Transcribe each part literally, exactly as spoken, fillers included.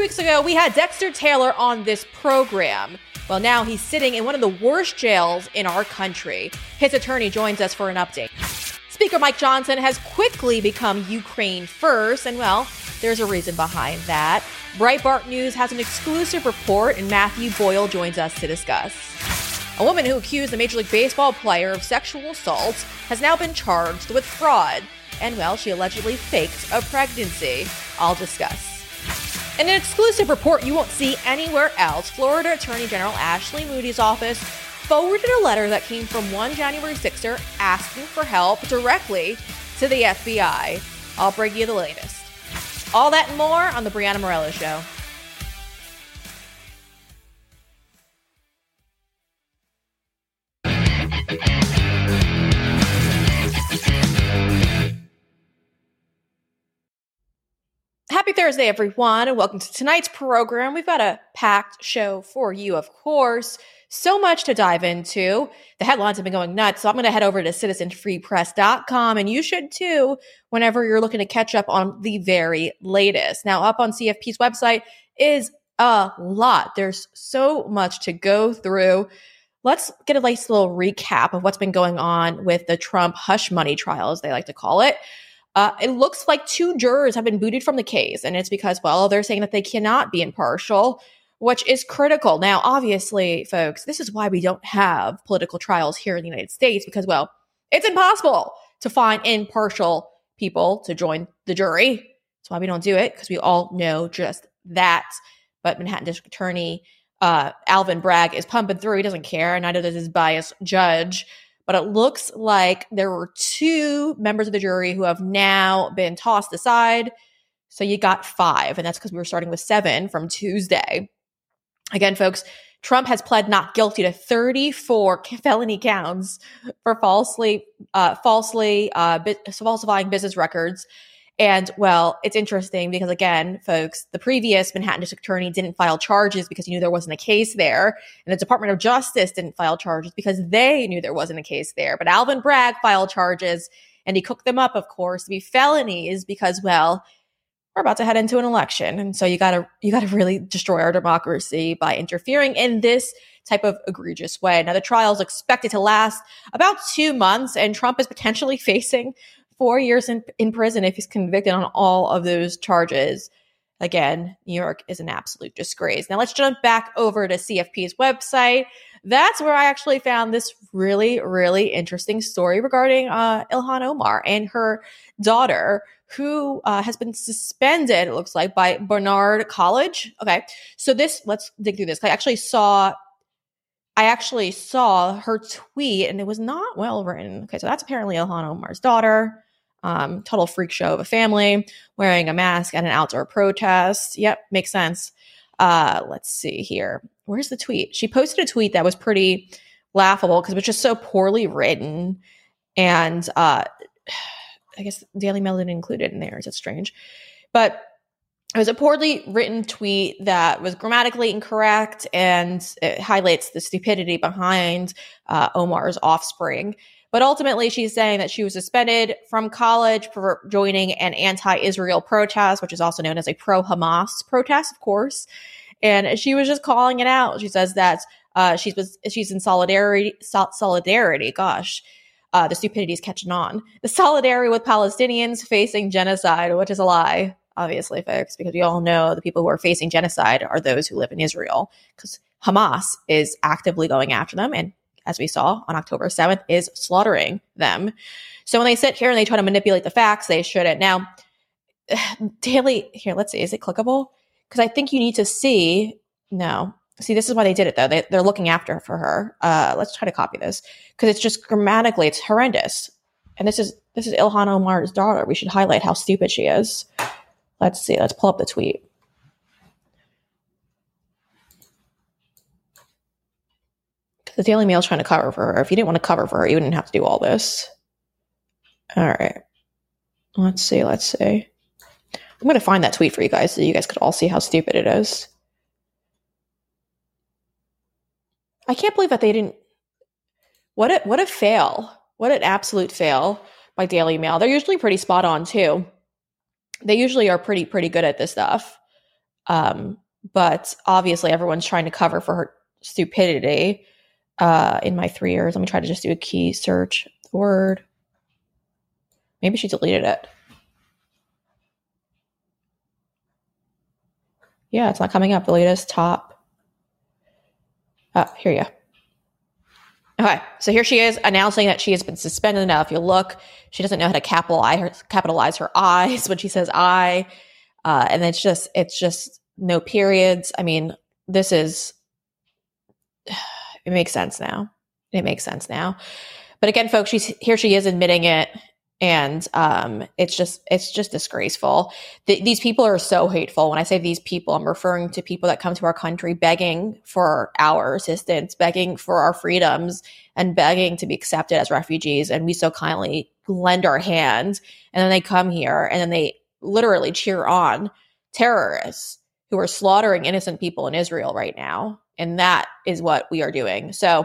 weeks ago, we had Dexter Taylor on this program. Well, now he's sitting in one of the worst jails in our country. His attorney joins us for an update. Speaker Mike Johnson has quickly become Ukraine first, and well, there's a reason behind that. Breitbart News has an exclusive report, and Matthew Boyle joins us to discuss. A woman who accused a Major League Baseball player of sexual assault has now been charged with fraud. And, well, she allegedly faked a pregnancy. I'll discuss. In an exclusive report you won't see anywhere else, Florida Attorney General Ashley Moody's office forwarded a letter that came from one January sixer asking for help directly to the F B I. I'll bring you the latest. All that and more on The Brianna Morello Show. Happy Thursday, everyone, and welcome to tonight's program. We've got a packed show for you, of course. So much to dive into. The headlines have been going nuts, so I'm going to head over to citizen free press dot com, and you should too whenever you're looking to catch up on the very latest. Now, up on C F P's website is a lot. There's so much to go through. Let's get a nice little recap of what's been going on with the Trump hush money trial, as they like to call it. Uh, it looks like two jurors have been booted from the case, and it's because, well, they're saying that they cannot be impartial, which is critical. Now, obviously, folks, this is why we don't have political trials here in the United States, because, well, it's impossible to find impartial people to join the jury. That's why we don't do it, because we all know just that. But Manhattan District Attorney uh, Alvin Bragg is pumping through. He doesn't care, and neither does his biased judge. But it looks like there were two members of the jury who have now been tossed aside. So you got five, and that's because we were starting with seven from Tuesday. Again, folks, Trump has pled not guilty to thirty-four felony counts for falsely, uh, falsely uh, bi- falsifying business records. And, well, it's interesting because, again, folks, the previous Manhattan District Attorney didn't file charges because he knew there wasn't a case there. And the Department of Justice didn't file charges because they knew there wasn't a case there. But Alvin Bragg filed charges, and he cooked them up, of course, to be felonies because, well, we're about to head into an election. And so you gotta you gotta really destroy our democracy by interfering in this type of egregious way. Now, the trial is expected to last about two months, and Trump is potentially facing four years in, in prison if he's convicted on all of those charges. Again, New York is an absolute disgrace. Now let's jump back over to C F P's website. That's where I actually found this really, really interesting story regarding uh, Ilhan Omar and her daughter, who uh, has been suspended, it looks like, by Barnard College. Okay, so this, let's dig through this. I actually saw I actually saw her tweet, and it was not well written. Okay, so that's apparently Ilhan Omar's daughter. Um, total freak show of a family wearing a mask at an outdoor protest. Yep, makes sense. Uh, let's see here. Where's the tweet? She posted a tweet that was pretty laughable because it was just so poorly written. And uh, I guess Daily Mail didn't include it in there. It's strange. But it was a poorly written tweet that was grammatically incorrect, and it highlights the stupidity behind uh, Omar's offspring. But ultimately, she's saying that she was suspended from college for joining an anti-Israel protest, which is also known as a pro-Hamas protest, of course. And she was just calling it out. She says that uh, she's was she's in solidarity. Sol- solidarity, gosh, uh, the stupidity is catching on. The solidarity with Palestinians facing genocide, which is a lie, obviously, folks, because we all know the people who are facing genocide are those who live in Israel, because Hamas is actively going after them, and as we saw on October seventh, is slaughtering them. So when they sit here and they try to manipulate the facts, they shouldn't. Now, Daily, here, let's see, is it clickable? Because I think you need to see, no. See, this is why they did it, though. They, they're looking after for her. Uh, let's try to copy this, because it's just grammatically, it's horrendous. And this is this is Ilhan Omar's daughter. We should highlight how stupid she is. Let's see, let's pull up the tweet. The Daily Mail's trying to cover for her. If you didn't want to cover for her, you wouldn't have to do all this. All right. Let's see. Let's see. I'm going to find that tweet for you guys so you guys could all see how stupid it is. I can't believe that they didn't. What a, what a fail. What an absolute fail by Daily Mail. They're usually pretty spot on, too. They usually are pretty, pretty good at this stuff. Um, but obviously everyone's trying to cover for her stupidity uh, in my three years. Let me try to just do a key search word. Maybe she deleted it. Yeah, it's not coming up. The latest top. Oh, here you go. Okay, so here she is announcing that she has been suspended. Now, if you look, she doesn't know how to capitalize her, capitalize her I's when she says I. Uh, and it's just, it's just no periods. I mean, this is, it makes sense now. It makes sense now. But again, folks, she's here. She is admitting it. And um, it's just it's just disgraceful. Th- these people are so hateful. When I say these people, I'm referring to people that come to our country begging for our assistance, begging for our freedoms, and begging to be accepted as refugees. And we so kindly lend our hand. And then they come here and then they literally cheer on terrorists who are slaughtering innocent people in Israel right now. And that is what we are doing. So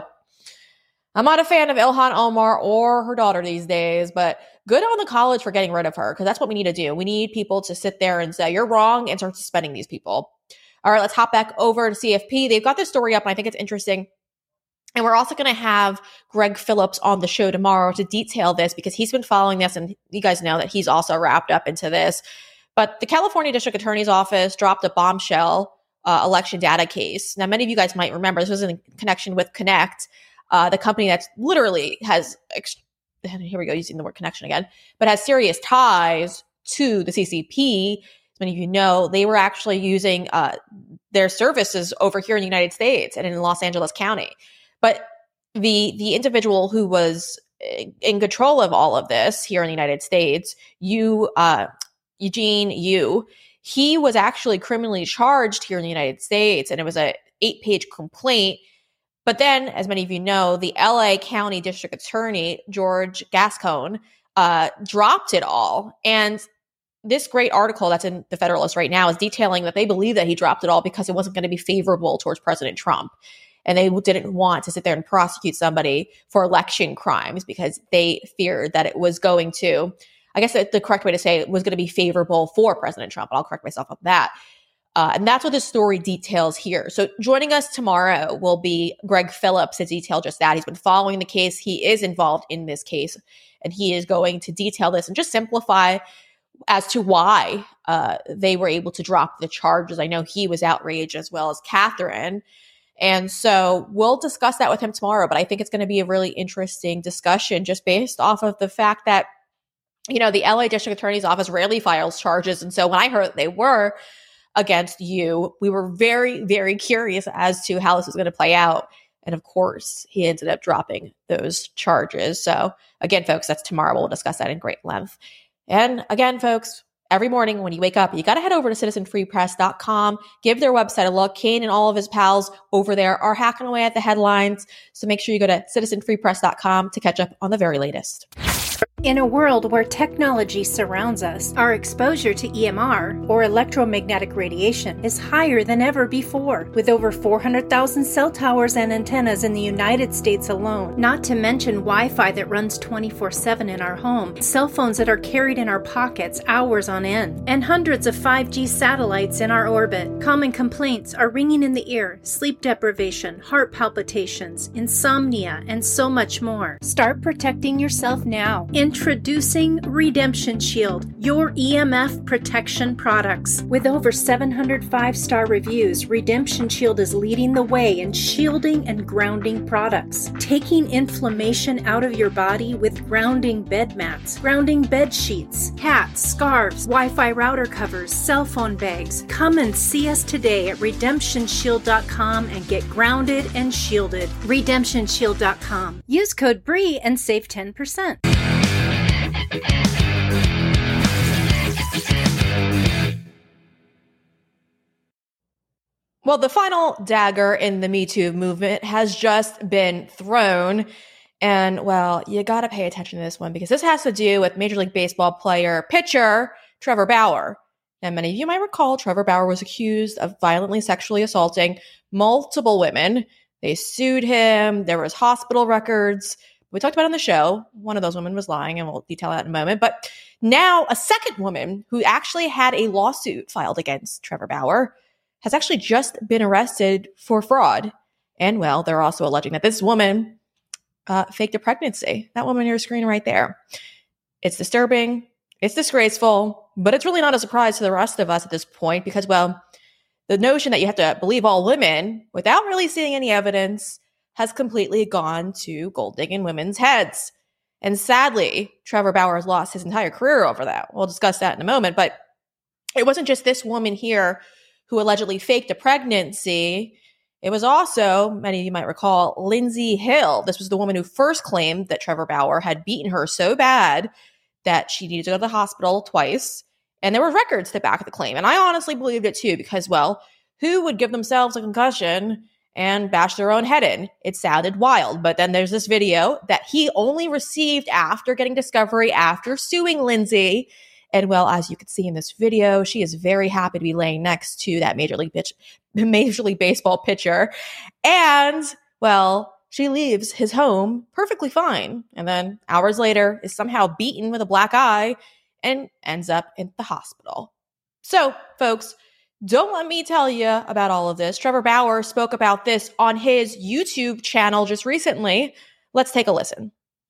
I'm not a fan of Ilhan Omar or her daughter these days, but good on the college for getting rid of her, because that's what we need to do. We need people to sit there and say, you're wrong, and start suspending these people. All right, let's hop back over to C F P. They've got this story up, and I think it's interesting. And we're also going to have Greg Phillips on the show tomorrow to detail this, because he's been following this, and you guys know that he's also wrapped up into this. But the California District Attorney's Office dropped a bombshell uh, election data case. Now, many of you guys might remember this was in connection with Connect, uh, the company that literally has, ex- here we go, using the word connection again, but has serious ties to the C C P. As many of you know, they were actually using uh, their services over here in the United States and in Los Angeles County. But the the individual who was in control of all of this here in the United States, you, uh, Eugene Yu, he was actually criminally charged here in the United States, and it was a eight-page complaint. But then, as many of you know, the L A County District Attorney, George Gascon, uh, dropped it all. And this great article that's in the Federalist right now is detailing that they believe that he dropped it all because it wasn't going to be favorable towards President Trump. And they didn't want to sit there and prosecute somebody for election crimes because they feared that it was going to, I guess the correct way to say it was going to be favorable for President Trump. I'll correct myself on that. Uh, and that's what this story details here. So joining us tomorrow will be Greg Phillips to detail just that. He's been following the case. He is involved in this case, and he is going to detail this and just simplify as to why uh, they were able to drop the charges. I know he was outraged, as well as Catherine. And so we'll discuss that with him tomorrow. But I think it's going to be a really interesting discussion just based off of the fact that, you know, the L A District Attorney's Office rarely files charges. And so when I heard that they were against you, we were very, very curious as to how this was going to play out. And of course, he ended up dropping those charges. So again, folks, that's tomorrow. We'll discuss that in great length. And again, folks, every morning when you wake up, you got to head over to citizen free press dot com, give their website a look. Kane and all of his pals over there are hacking away at the headlines. So make sure you go to citizen free press dot com to catch up on the very latest. In a world where technology surrounds us, our exposure to E M R, or electromagnetic radiation, is higher than ever before, with over four hundred thousand cell towers and antennas in the United States alone, not to mention Wi-Fi that runs twenty-four seven in our home, cell phones that are carried in our pockets hours on end, and hundreds of five G satellites in our orbit. Common complaints are ringing in the ear, sleep deprivation, heart palpitations, insomnia, and so much more. Start protecting yourself now. Introducing Redemption Shield, your E M F protection products. With over seven hundred five-star reviews, Redemption Shield is leading the way in shielding and grounding products, taking inflammation out of your body with grounding bed mats, grounding bed sheets, hats, scarves, Wi-Fi router covers, cell phone bags. Come and see us today at redemption shield dot com and get grounded and shielded. redemption shield dot com. Use code B R E and save ten percent. Well, the final dagger in the Me Too movement has just been thrown. And, well, you got to pay attention to this one because this has to do with Major League Baseball player, pitcher Trevor Bauer. And many of you might recall Trevor Bauer was accused of violently sexually assaulting multiple women. They sued him. There was hospital records. We talked about it on the show. One of those women was lying, and we'll detail that in a moment. But now a second woman who actually had a lawsuit filed against Trevor Bauer has actually just been arrested for fraud. And, well, they're also alleging that this woman uh, faked a pregnancy. That woman on your screen right there. It's disturbing. It's disgraceful. But it's really not a surprise to the rest of us at this point because, well, the notion that you have to believe all women without really seeing any evidence has completely gone to gold digging women's heads. And sadly, Trevor Bauer has lost his entire career over that. We'll discuss that in a moment. But it wasn't just this woman here who allegedly faked a pregnancy. It was also, many of you might recall, Lindsay Hill. This was the woman who first claimed that Trevor Bauer had beaten her so bad that she needed to go to the hospital twice. And there were records to back the claim. And I honestly believed it too because, well, who would give themselves a concussion and bash their own head in? It sounded wild. But then there's this video that he only received after getting discovery, after suing Lindsay. And, well, as you can see in this video, she is very happy to be laying next to that Major League pitch, Major League Baseball pitcher. And, well, she leaves his home perfectly fine. And then hours later is somehow beaten with a black eye and ends up in the hospital. So, folks, don't let me tell you about all of this. Trevor Bauer spoke about this on his YouTube channel just recently. Let's take a listen.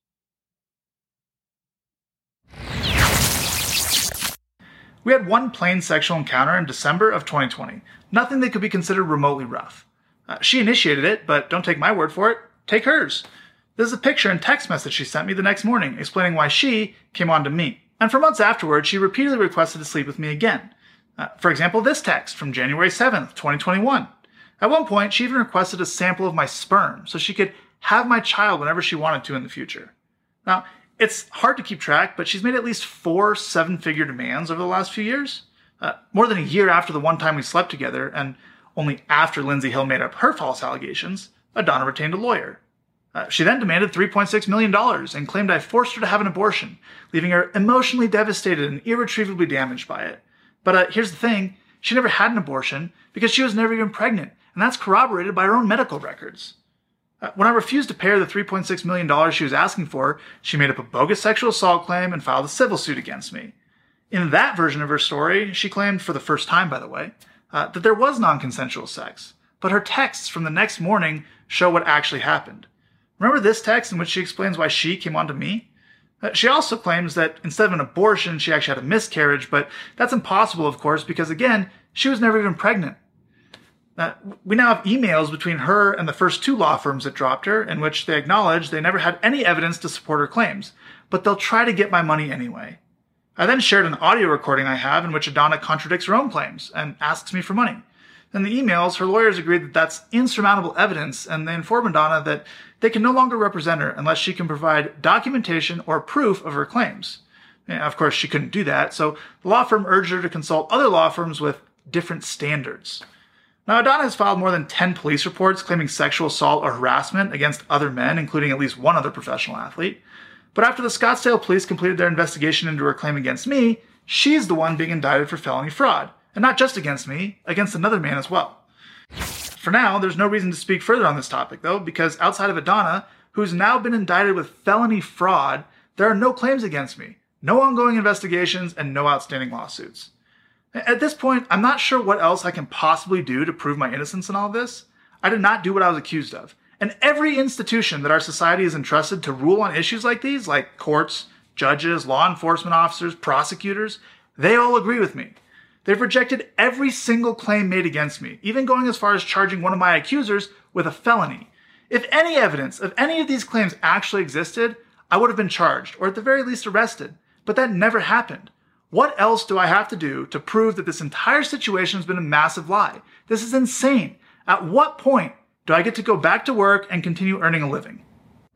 We had one plain sexual encounter in December of twenty twenty. Nothing that could be considered remotely rough. Uh, she initiated it, but don't take my word for it. Take hers. This is a picture and text message she sent me the next morning explaining why she came on to me. And for months afterwards, she repeatedly requested to sleep with me again. Uh, for example, this text from January seventh, twenty twenty-one. At one point, she even requested a sample of my sperm so she could have my child whenever she wanted to in the future. Now, it's hard to keep track, but she's made at least four seven-figure demands over the last few years. Uh, more than a year after the one time we slept together, and only after Lindsay Hill made up her false allegations, Adana retained a lawyer. Uh, she then demanded three point six million dollars and claimed I forced her to have an abortion, leaving her emotionally devastated and irretrievably damaged by it. But uh, here's the thing, she never had an abortion because she was never even pregnant, and that's corroborated by her own medical records. Uh, when I refused to pay her the three point six million dollars she was asking for, she made up a bogus sexual assault claim and filed a civil suit against me. In that version of her story, she claimed, for the first time by the way, uh, that there was non-consensual sex, but her texts from the next morning show what actually happened. Remember this text in which she explains why she came on to me? Uh, she also claims that instead of an abortion, she actually had a miscarriage, but that's impossible, of course, because again, she was never even pregnant. Uh, we now have emails between her and the first two law firms that dropped her, in which they acknowledge they never had any evidence to support her claims, but they'll try to get my money anyway. I then shared an audio recording I have in which Adana contradicts her own claims and asks me for money. In the emails, her lawyers agreed that that's insurmountable evidence, and they inform Adana that they can no longer represent her unless she can provide documentation or proof of her claims. And of course, she couldn't do that, so the law firm urged her to consult other law firms with different standards. Now, Adana has filed more than ten police reports claiming sexual assault or harassment against other men, including at least one other professional athlete. But after the Scottsdale police completed their investigation into her claim against me, she's the one being indicted for felony fraud. And not just against me, against another man as well. For now, there's no reason to speak further on this topic, though, because outside of Adana, who's now been indicted with felony fraud, there are no claims against me, no ongoing investigations, and no outstanding lawsuits. At this point, I'm not sure what else I can possibly do to prove my innocence in all this. I did not do what I was accused of. And every institution that our society is entrusted to rule on issues like these, like courts, judges, law enforcement officers, prosecutors, they all agree with me. They've rejected every single claim made against me, even going as far as charging one of my accusers with a felony. If any evidence of any of these claims actually existed, I would have been charged, or at the very least arrested. But that never happened. What else do I have to do to prove that this entire situation has been a massive lie? This is insane. At what point do I get to go back to work and continue earning a living?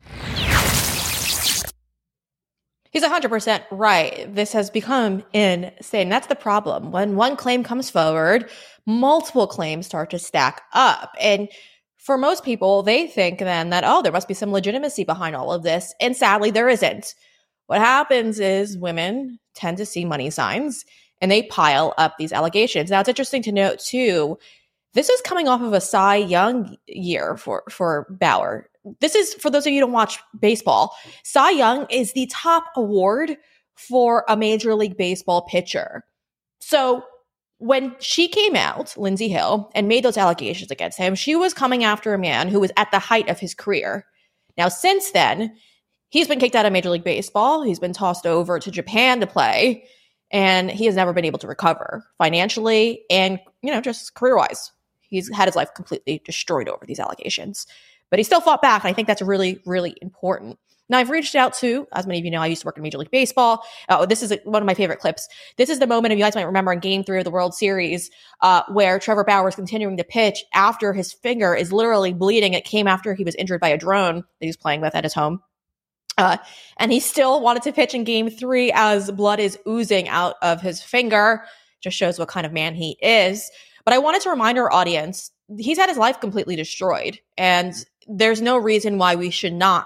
He's one hundred percent right. This has become insane. That's the problem. When one claim comes forward, multiple claims start to stack up. And for most people, they think then that, oh, there must be some legitimacy behind all of this. And sadly, there isn't. What happens is women tend to see money signs and they pile up these allegations. Now, it's interesting to note, too, this is coming off of a Cy Young year for, for Bauer. This is, for those of you who don't watch baseball, Cy Young is the top award for a Major League Baseball pitcher. So when she came out, Lindsay Hill, and made those allegations against him, she was coming after a man who was at the height of his career. Now, since then, he's been kicked out of Major League Baseball. He's been tossed over to Japan to play, and he has never been able to recover financially and, you know, just career-wise. He's had his life completely destroyed over these allegations. But he still fought back, and I think that's really, really important. Now, I've reached out to, as many of you know, I used to work in Major League Baseball. Oh, this is a, one of my favorite clips. This is the moment, if you guys might remember, in Game three of the World Series, uh, where Trevor Bauer is continuing to pitch after his finger is literally bleeding. It came after he was injured by a drone that he was playing with at his home. Uh, and he still wanted to pitch in Game three as blood is oozing out of his finger. Just shows what kind of man he is. But I wanted to remind our audience, he's had his life completely destroyed. And there's no reason why we should not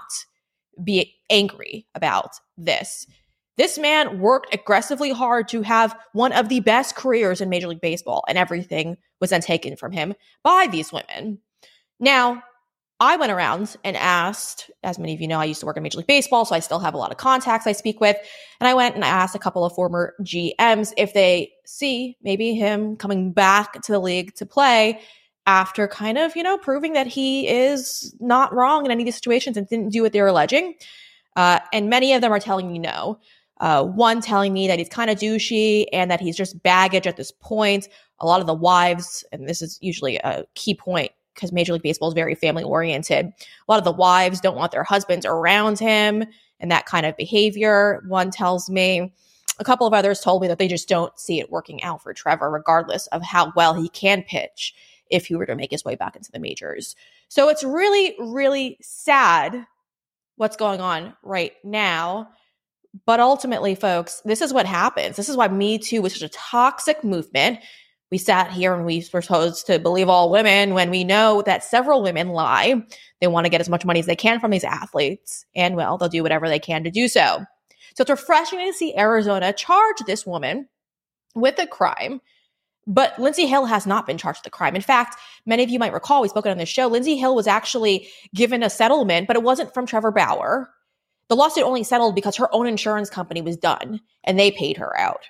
be angry about this. This man worked aggressively hard to have one of the best careers in Major League Baseball, and everything was then taken from him by these women. Now, I went around and asked, as many of you know, I used to work in Major League Baseball, so I still have a lot of contacts I speak with. And I went and I asked a couple of former G Ms if they see maybe him coming back to the league to play after kind of, you know, proving that he is not wrong in any of these situations and didn't do what they were alleging. Uh, and many of them are telling me no. Uh, one telling me that he's kind of douchey and that he's just baggage at this point. A lot of the wives, and this is usually a key point because Major League Baseball is very family oriented. A lot of the wives don't want their husbands around him and that kind of behavior. One tells me. A couple of others told me that they just don't see it working out for Trevor, regardless of how well he can pitch if he were to make his way back into the majors. So it's really, really sad what's going on right now. But ultimately, folks, this is what happens. This is why Me Too was such a toxic movement. We sat here and we were supposed to believe all women when we know that several women lie. They want to get as much money as they can from these athletes. And, well, they'll do whatever they can to do so. So it's refreshing to see Arizona charge this woman with a crime. But Lindsay Hill has not been charged with the crime. In fact, many of you might recall, we spoke on this show, Lindsay Hill was actually given a settlement, but it wasn't from Trevor Bauer. The lawsuit only settled because her own insurance company was done, and they paid her out.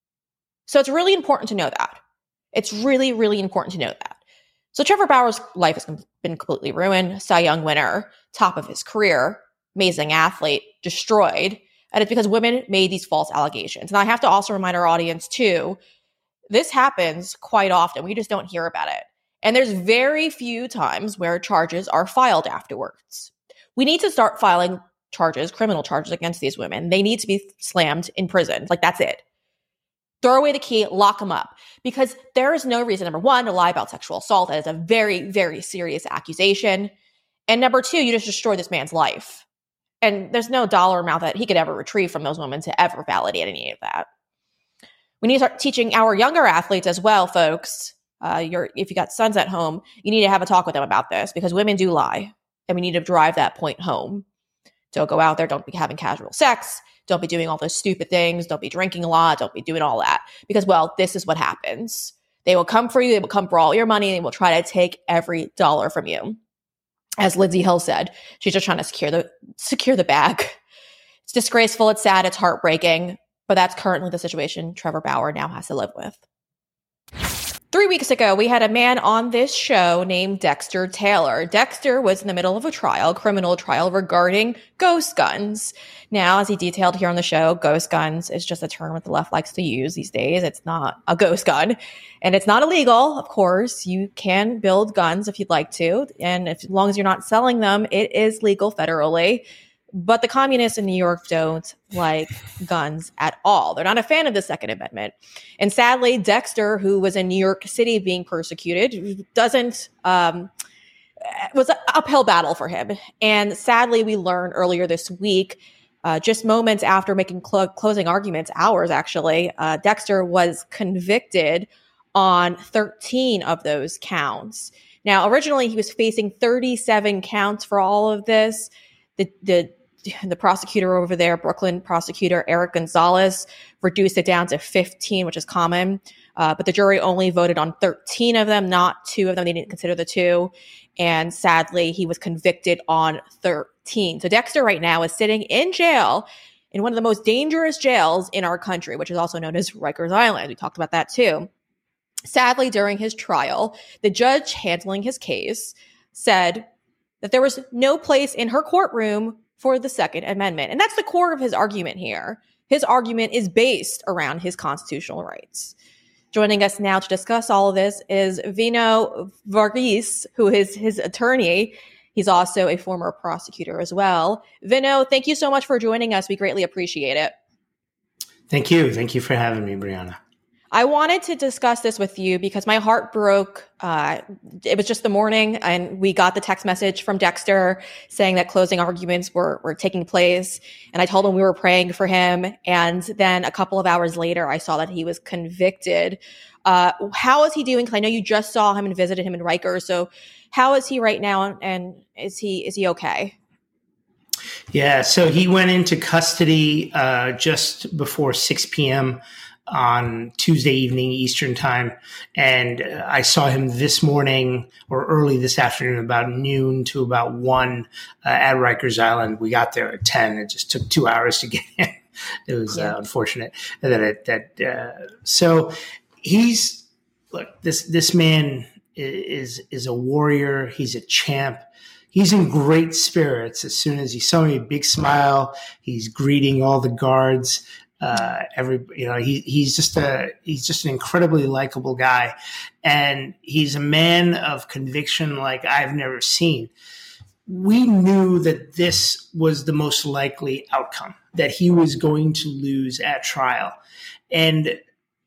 So it's really important to know that. It's really, really important to know that. So Trevor Bauer's life has been completely ruined. Cy Young winner, top of his career, amazing athlete, destroyed. And it's because women made these false allegations. And I have to also remind our audience, too, this happens quite often. We just don't hear about it. And there's very few times where charges are filed afterwards. We need to start filing charges, criminal charges against these women. They need to be slammed in prison. Like, that's it. Throw away the key, lock them up. Because there is no reason, number one, to lie about sexual assault. That is a very, very serious accusation. And number two, you just destroy this man's life. And there's no dollar amount that he could ever retrieve from those women to ever validate any of that. We need to start teaching our younger athletes as well, folks. Uh, you're, if you got sons at home, you need to have a talk with them about this because women do lie. And we need to drive that point home. Don't go out there. Don't be having casual sex. Don't be doing all those stupid things. Don't be drinking a lot. Don't be doing all that. Because, well, this is what happens. They will come for you. They will come for all your money. They will try to take every dollar from you. As Lindsay Hill said, she's just trying to secure the secure the bag. It's disgraceful. It's sad. It's heartbreaking. But that's currently the situation Trevor Bauer now has to live with. Three weeks ago, we had a man on this show named Dexter Taylor. Dexter was in the middle of a trial, criminal trial, regarding ghost guns. Now, as he detailed here on the show, ghost guns is just a term that the left likes to use these days. It's not a ghost gun. And it's not illegal, of course. You can build guns if you'd like to. And if, as long as you're not selling them, it is legal federally. But the communists in New York don't like guns at all. They're not a fan of the Second Amendment. And sadly, Dexter, who was in New York City being persecuted, doesn't, um, was an uphill battle for him. And sadly, we learned earlier this week, uh, just moments after making cl- closing arguments, hours actually, uh, Dexter was convicted on thirteen of those counts. Now, originally, he was facing thirty-seven counts for all of this. The, the The prosecutor over there, Brooklyn prosecutor Eric Gonzalez, reduced it down to fifteen, which is common. Uh, but the jury only voted on thirteen of them, not two of them. They didn't consider the two. And sadly, he was convicted on thirteen. So Dexter right now is sitting in jail in one of the most dangerous jails in our country, which is also known as Rikers Island. We talked about that too. Sadly, during his trial, the judge handling his case said that there was no place in her courtroom for the Second Amendment. And that's the core of his argument here. His argument is based around his constitutional rights. Joining us now to discuss all of this is Vino Varghese, who is his attorney. He's also a former prosecutor as well. Vino, thank you so much for joining us. We greatly appreciate it. Thank you. Thank you for having me, Brianna. I wanted to discuss this with you because my heart broke. Uh, it was just the morning, and we got the text message from Dexter saying that closing arguments were, were taking place. And I told him we were praying for him. And then a couple of hours later, I saw that he was convicted. Uh, how is he doing? Because I know you just saw him and visited him in Rikers. So how is he right now? And is he is he okay? Yeah, so he went into custody uh, just before six p.m. on Tuesday evening Eastern time. And uh, I saw him this morning or early this afternoon, about noon to about one uh, at Rikers Island. We got there at ten. It just took two hours to get in. It was yeah. uh, unfortunate that it, that, uh, so he's, look, this, this man is, is a warrior. He's a champ. He's in great spirits. As soon as he saw me, a big smile. He's greeting all the guards. Uh, every, you know, he, he's just a, he's just an incredibly likable guy, and he's a man of conviction like I've never seen. We knew that this was the most likely outcome, that he was going to lose at trial, and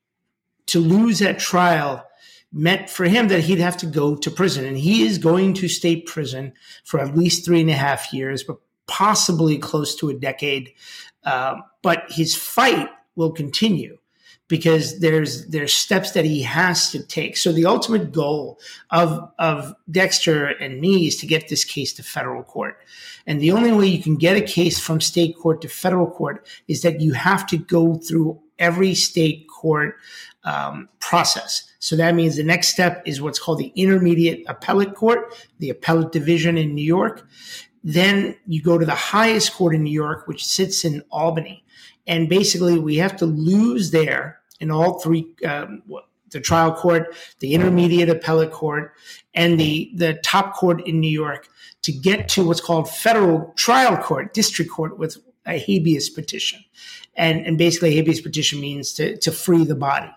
to lose at trial meant for him that he'd have to go to prison, and he is going to state prison for at least three and a half years, but possibly close to a decade. Um, but his fight will continue because there's there's steps that he has to take. So the ultimate goal of of Dexter and me is to get this case to federal court. And the only way you can get a case from state court to federal court is that you have to go through every state court um, process. So that means the next step is what's called the Intermediate Appellate Court, the Appellate Division in New York. Then you go to the highest court in New York, which sits in Albany. And basically, we have to lose there in all three, um, the trial court, the intermediate appellate court, and the, the top court in New York to get to what's called federal trial court, district court, with a habeas petition. And, and basically, a habeas petition means to, to free the body.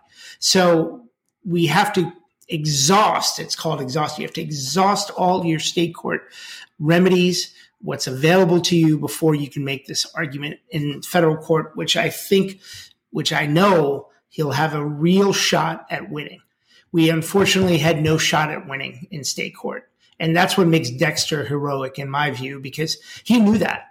So we have to exhaust, it's called exhaust. You have to exhaust all your state court remedies, what's available to you before you can make this argument in federal court, which I think, which I know he'll have a real shot at winning. We unfortunately had no shot at winning in state court. And that's what makes Dexter heroic in my view, because he knew that.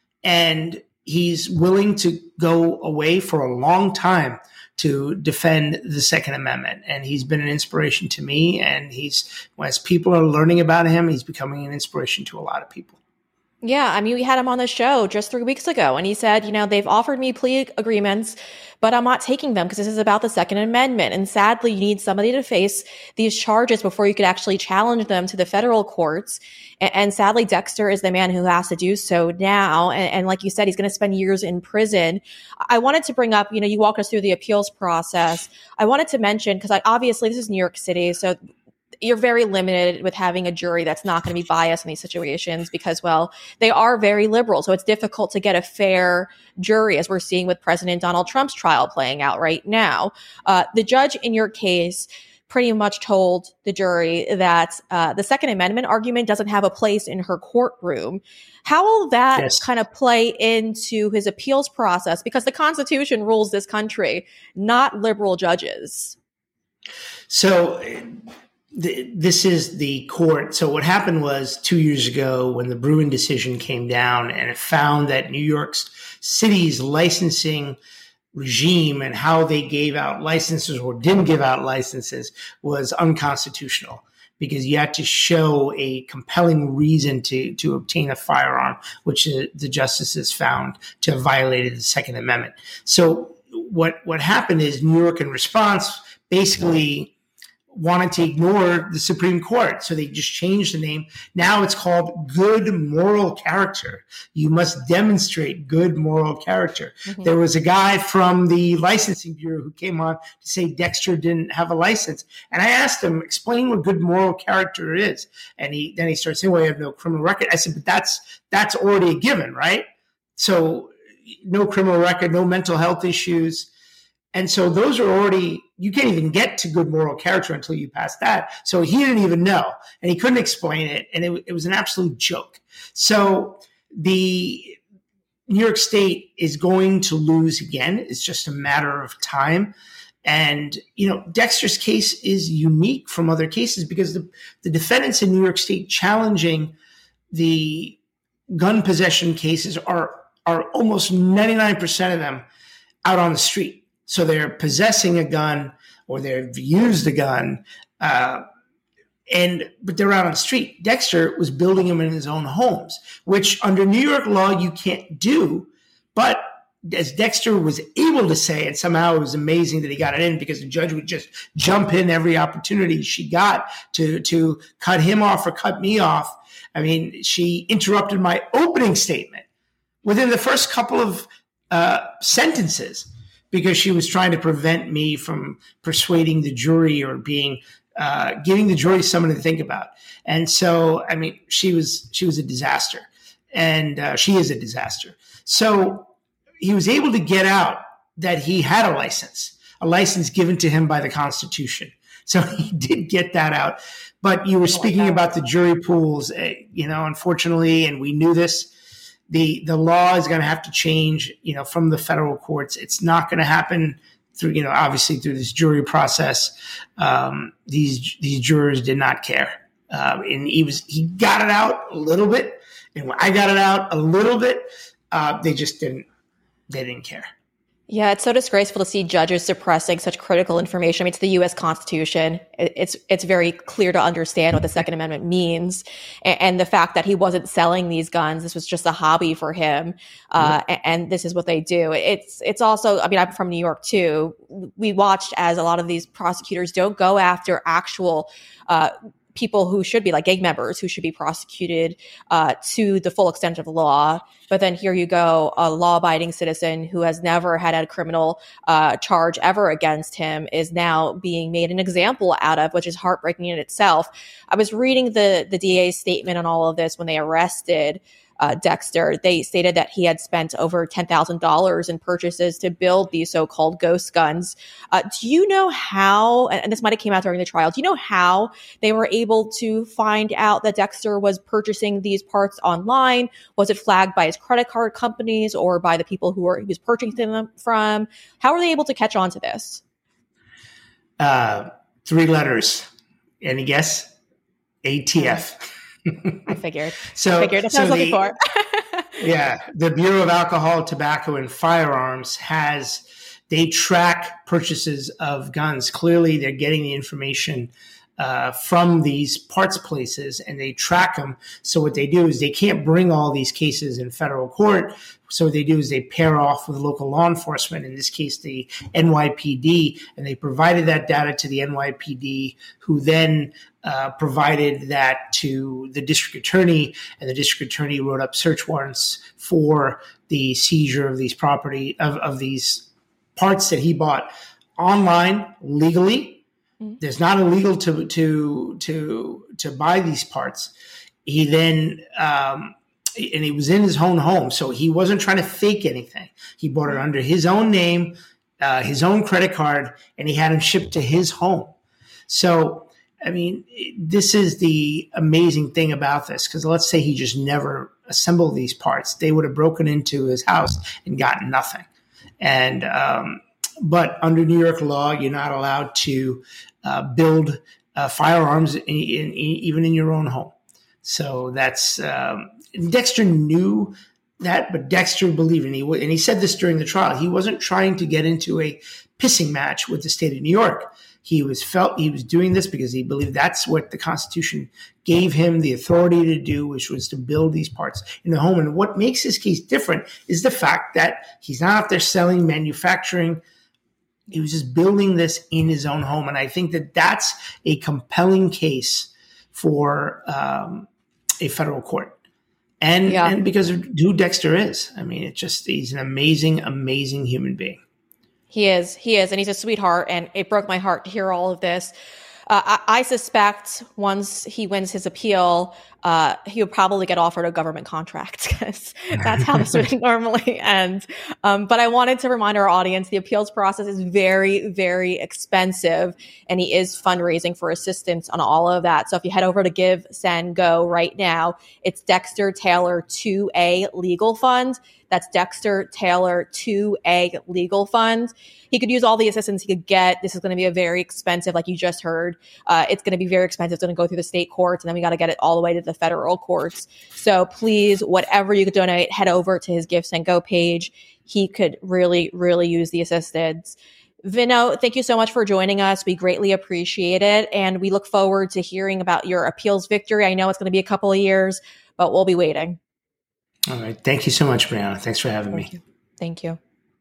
And he's willing to go away for a long time to defend the Second Amendment. And he's been an inspiration to me. And he's, as people are learning about him, he's becoming an inspiration to a lot of people. Yeah, I mean, we had him on the show just three weeks ago, and he said, you know, they've offered me plea agreements, but I'm not taking them because this is about the Second Amendment. And sadly, you need somebody to face these charges before you could actually challenge them to the federal courts. And, and sadly, Dexter is the man who has to do so now. And, and like you said, he's going to spend years in prison. I wanted to bring up, you know, you walk us through the appeals process. I wanted to mention, because I, obviously this is New York City, so you're very limited with having a jury that's not going to be biased in these situations because, well, they are very liberal. So it's difficult to get a fair jury, as we're seeing with President Donald Trump's trial playing out right now. Uh, the judge in your case pretty much told the jury that uh, the Second Amendment argument doesn't have a place in her courtroom. How will that yes. kind of play into his appeals process? Because the Constitution rules this country, not liberal judges. So this is the court. So what happened was two years ago when the Bruen decision came down and it found that New York City's licensing regime and how they gave out licenses or didn't give out licenses was unconstitutional because you had to show a compelling reason to, to obtain a firearm, which the justices found to have violated the Second Amendment. So what, what happened is New York, in response, basically wanted to ignore the Supreme Court. So they just changed the name. Now it's called Good Moral Character. You must demonstrate good moral character. Mm-hmm. There was a guy from the licensing bureau who came on to say Dexter didn't have a license. And I asked him, explain what good moral character is. And he then he started saying, well, you have no criminal record. I said, but that's that's already a given, right? So no criminal record, no mental health issues. And so those are already, you can't even get to good moral character until you pass that. So he didn't even know, and he couldn't explain it. And it, it was an absolute joke. So the New York State is going to lose again. It's just a matter of time. And, you know, Dexter's case is unique from other cases because the, the defendants in New York State challenging the gun possession cases are, are almost ninety-nine percent of them out on the street. So they're possessing a gun or they've used a gun, uh, and but they're out on the street. Dexter was building them in his own homes, which under New York law you can't do. But as Dexter was able to say, and somehow it was amazing that he got it in because the judge would just jump in every opportunity she got to, to cut him off or cut me off. I mean, she interrupted my opening statement within the first couple of uh, sentences, because she was trying to prevent me from persuading the jury or being uh, giving the jury something to think about. And so, I mean, she was she was a disaster, and uh, she is a disaster. So he was able to get out that he had a license, a license given to him by the Constitution. So he did get that out. But you were speaking about the jury pools, uh, you know, unfortunately, and we knew this. The the law is going to have to change, you know, from the federal courts. It's not going to happen through, you know, obviously through this jury process. Um, these these jurors did not care, um, and he was he got it out a little bit, and when I got it out a little bit, uh, they just didn't they didn't care. Yeah, it's so disgraceful to see judges suppressing such critical information. I mean, it's the U S Constitution. It's it's very clear to understand what the Second Amendment means, and, and the fact that he wasn't selling these guns. This was just a hobby for him, uh, mm-hmm. and, and this is what they do. It's it's also. I mean, I'm from New York too. We watched as a lot of these prosecutors don't go after actual Uh, people who should be like gang members who should be prosecuted uh, to the full extent of the law. But then here you go, a law-abiding citizen who has never had a criminal uh, charge ever against him is now being made an example out of, which is heartbreaking in itself. I was reading the, the D A's statement on all of this when they arrested Uh, Dexter. They stated that he had spent over ten thousand dollars in purchases to build these so-called ghost guns. Uh, do you know how, and this might have came out during the trial, do you know how they were able to find out that Dexter was purchasing these parts online? Was it flagged by his credit card companies or by the people who were, he was purchasing them from? How were they able to catch on to this? Uh, three letters. Any guess? A T F. I figured. So, I figured. That's so what I was the, looking for. Yeah. The Bureau of Alcohol, Tobacco, and Firearms has, they track purchases of guns. Clearly, they're getting the information uh, from these parts places, and they track them. So what they do is they can't bring all these cases in federal court. So what they do is they pair off with local law enforcement, in this case, the N Y P D, and they provided that data to the N Y P D, who then uh, provided that to the district attorney, and the district attorney wrote up search warrants for the seizure of these property, of, of these parts that he bought online legally. Mm-hmm. There's not illegal to, to, to, to buy these parts. He then, um, and he was in his own home, so he wasn't trying to fake anything. He bought it under his own name, uh, his own credit card, and he had them shipped to his home. So, I mean, this is the amazing thing about this, because let's say he just never assembled these parts. They would have broken into his house and gotten nothing. And um, but under New York law, you're not allowed to uh, build uh, firearms in, in, in, even in your own home. So that's um, Dexter knew that, but Dexter believed, and he and he said this during the trial. He wasn't trying to get into a pissing match with the state of New York. He was felt he was doing this because he believed that's what the Constitution gave him the authority to do, which was to build these parts in the home. And what makes this case different is the fact that he's not out there selling, manufacturing He was just building this in his own home. And I think that that's a compelling case for um, a federal court. And, yeah. and because of who Dexter is. I mean, it just, he's an amazing, amazing human being. He is. He is. And he's a sweetheart. And it broke my heart to hear all of this. Uh, I, I suspect once he wins his appeal, uh, he'll probably get offered a government contract because that's how this would normally end. Um, but I wanted to remind our audience, the appeals process is very, very expensive, and he is fundraising for assistance on all of that. So if you head over to Give, Send, Go right now, it's Dexter Taylor two A Legal Fund. That's Dexter Taylor two A Legal Fund. He could use all the assistance he could get. This is going to be a very expensive, like you just heard. Uh, it's going to be very expensive. It's going to go through the state courts, and then we got to get it all the way to the federal courts. So please, whatever you could donate, head over to his Give, Send, Go page. He could really, really use the assistance. Vinno, thank you so much for joining us. We greatly appreciate it, and we look forward to hearing about your appeals victory. I know it's going to be a couple of years, but we'll be waiting. All right. Thank you so much, Brianna. Thanks for having Thank me. You. Thank you.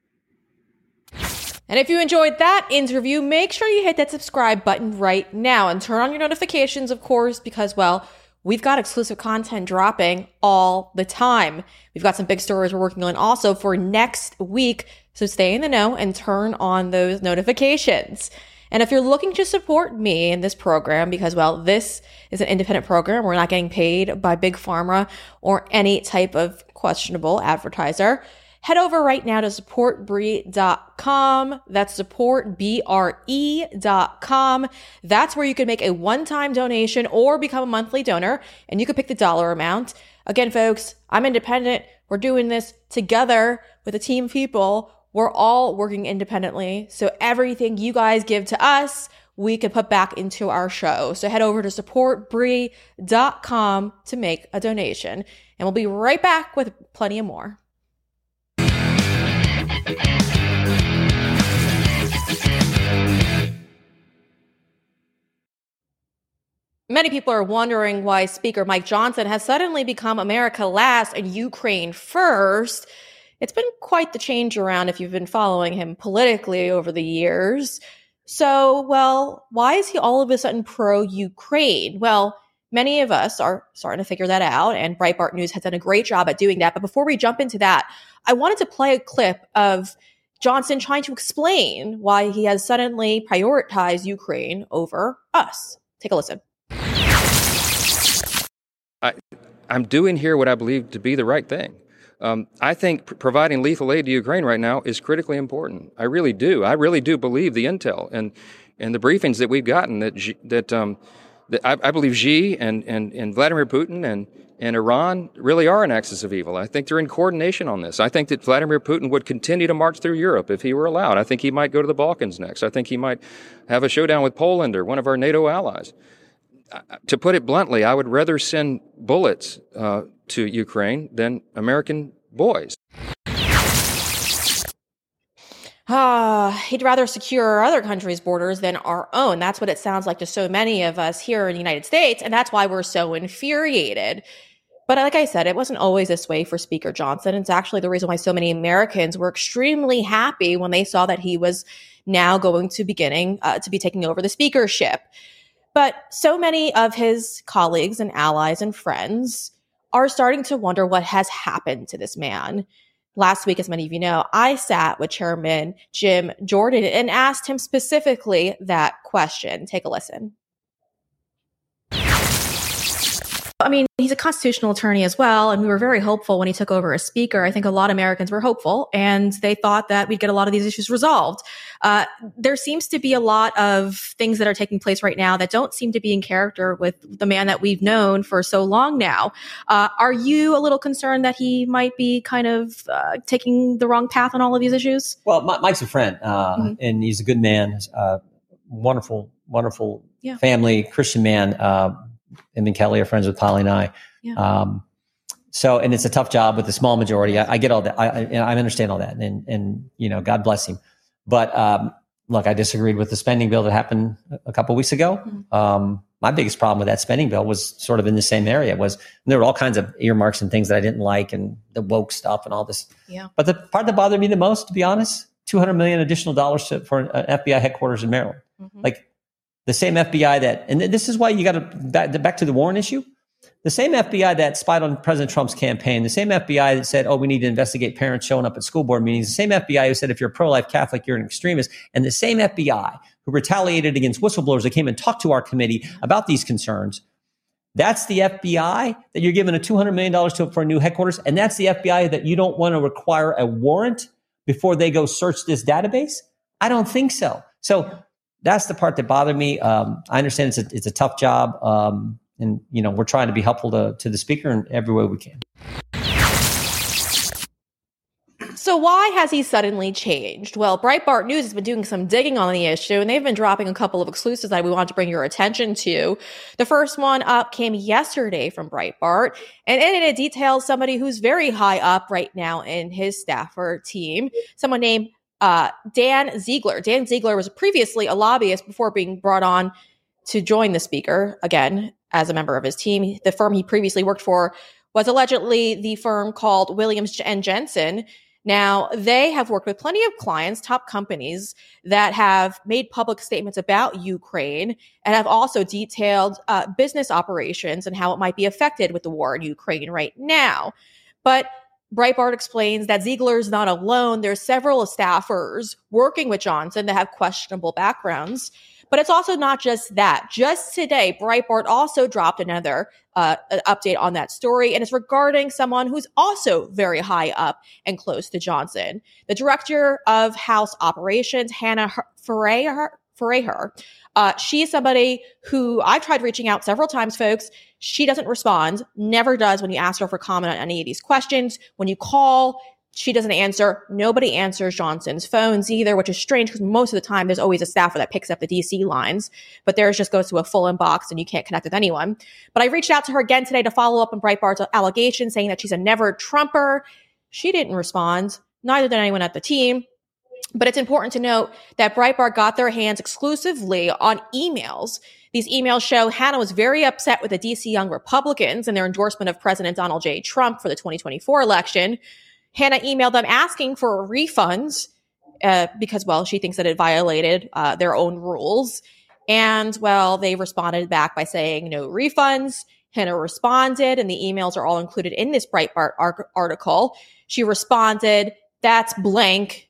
And if you enjoyed that interview, make sure you hit that subscribe button right now and turn on your notifications, of course, because, well, we've got exclusive content dropping all the time. We've got some big stories we're working on also for next week. So stay in the know and turn on those notifications. And if you're looking to support me in this program, because, well, this is an independent program, we're not getting paid by Big Pharma or any type of questionable advertiser, head over right now to support bre dot com. That's support bre dot com. That's where you can make a one-time donation or become a monthly donor, and you can pick the dollar amount. Again, folks, I'm independent. We're doing this together with a team of people. We're all working independently. So everything you guys give to us, we can put back into our show. So head over to support bre dot com to make a donation. And we'll be right back with plenty of more. Many people are wondering why Speaker Mike Johnson has suddenly become America last and Ukraine first. It's been quite the change around if you've been following him politically over the years. So, well, why is he all of a sudden pro-Ukraine? Well, many of us are starting to figure that out, and Breitbart News has done a great job at doing that. But before we jump into that, I wanted to play a clip of Johnson trying to explain why he has suddenly prioritized Ukraine over us. Take a listen. I, I'm doing here what I believe to be the right thing. Um, I think pr- providing lethal aid to Ukraine right now is critically important. I really do. I really do believe the intel and and the briefings that we've gotten that G, that um, that I, I believe Xi and, and and Vladimir Putin and and Iran really are an axis of evil. I think they're in coordination on this. I think that Vladimir Putin would continue to march through Europe if he were allowed. I think he might go to the Balkans next. I think he might have a showdown with Poland or one of our NATO allies. To put it bluntly, I would rather send bullets uh, to Ukraine than American boys. Ah, he'd rather secure other countries' borders than our own. That's what it sounds like to so many of us here in the United States, and that's why we're so infuriated. But like I said, it wasn't always this way for Speaker Johnson. It's actually the reason why so many Americans were extremely happy when they saw that he was now going to beginning uh, to be taking over the speakership. But so many of his colleagues and allies and friends are starting to wonder what has happened to this man. Last week, as many of you know, I sat with Chairman Jim Jordan and asked him specifically that question. Take a listen. I mean, he's a constitutional attorney as well, and we were very hopeful when he took over as speaker. I think a lot of Americans were hopeful, and they thought that we'd get a lot of these issues resolved. Uh, there seems to be a lot of things that are taking place right now that don't seem to be in character with the man that we've known for so long now. Uh, are you a little concerned that he might be kind of uh, taking the wrong path on all of these issues? Well, Mike's a friend, uh, mm-hmm. and he's a good man, uh, wonderful, wonderful yeah. family, Christian man. Uh, Him and Kelly are friends with Polly and I. Yeah. Um, so, and it's a tough job with a small majority. I, I get all that. I, I, I understand all that. And, and, you know, God bless him. But, um, look, I disagreed with the spending bill that happened a couple of weeks ago. Mm-hmm. Um, my biggest problem with that spending bill was sort of in the same area. Was there were all kinds of earmarks and things that I didn't like, and the woke stuff and all this. Yeah. But the part that bothered me the most, to be honest, two hundred million additional dollars to, for an F B I headquarters in Maryland. Mm-hmm. Like the same F B I that, and this is why you got to back, back to the Warren issue. The same F B I that spied on President Trump's campaign, the same F B I that said, oh, we need to investigate parents showing up at school board meetings, the same F B I who said, if you're a pro-life Catholic, you're an extremist, and the same F B I who retaliated against whistleblowers that came and talked to our committee about these concerns. That's the F B I that you're giving a two hundred million dollars to for a new headquarters. And that's the F B I that you don't want to require a warrant before they go search this database? I don't think so. So that's the part that bothered me. Um, I understand it's a, it's a tough job. Um, and, you know, we're trying to be helpful to, to the speaker in every way we can. So why has he suddenly changed? Well, Breitbart News has been doing some digging on the issue, and they've been dropping a couple of exclusives that we want to bring your attention to. The first one up came yesterday from Breitbart, and in it, it details somebody who's very high up right now in his staffer team, someone named uh, Dan Ziegler. Dan Ziegler was previously a lobbyist before being brought on to join the speaker, again, as a member of his team. The firm he previously worked for was allegedly the firm called Williams and Jensen. Now, they have worked with plenty of clients, top companies that have made public statements about Ukraine and have also detailed uh, business operations and how it might be affected with the war in Ukraine right now. But Breitbart explains that Ziegler's not alone. There's several staffers working with Johnson that have questionable backgrounds. But it's also not just that. Just today, Breitbart also dropped another uh, an update on that story, and it's regarding someone who's also very high up and close to Johnson. The director of House Operations, Hannah Freiher. Uh, she is somebody who I've tried reaching out several times, folks. She doesn't respond, never does when you ask her for comment on any of these questions. When you call, she doesn't answer. Nobody answers Johnson's phones either, which is strange because most of the time there's always a staffer that picks up the D C lines, but theirs just goes to a full inbox and you can't connect with anyone. But I reached out to her again today to follow up on Breitbart's allegation saying that she's a never Trumper. She didn't respond. Neither did anyone at the team. But it's important to note that Breitbart got their hands exclusively on emails. These emails show Hannah was very upset with the D C Young Republicans and their endorsement of President Donald J. Trump for the twenty twenty-four election. Hannah emailed them asking for refunds uh, because, well, she thinks that it violated uh, their own rules. And, well, they responded back by saying no refunds. Hannah responded, and the emails are all included in this Breitbart ar- article. She responded, that's blank.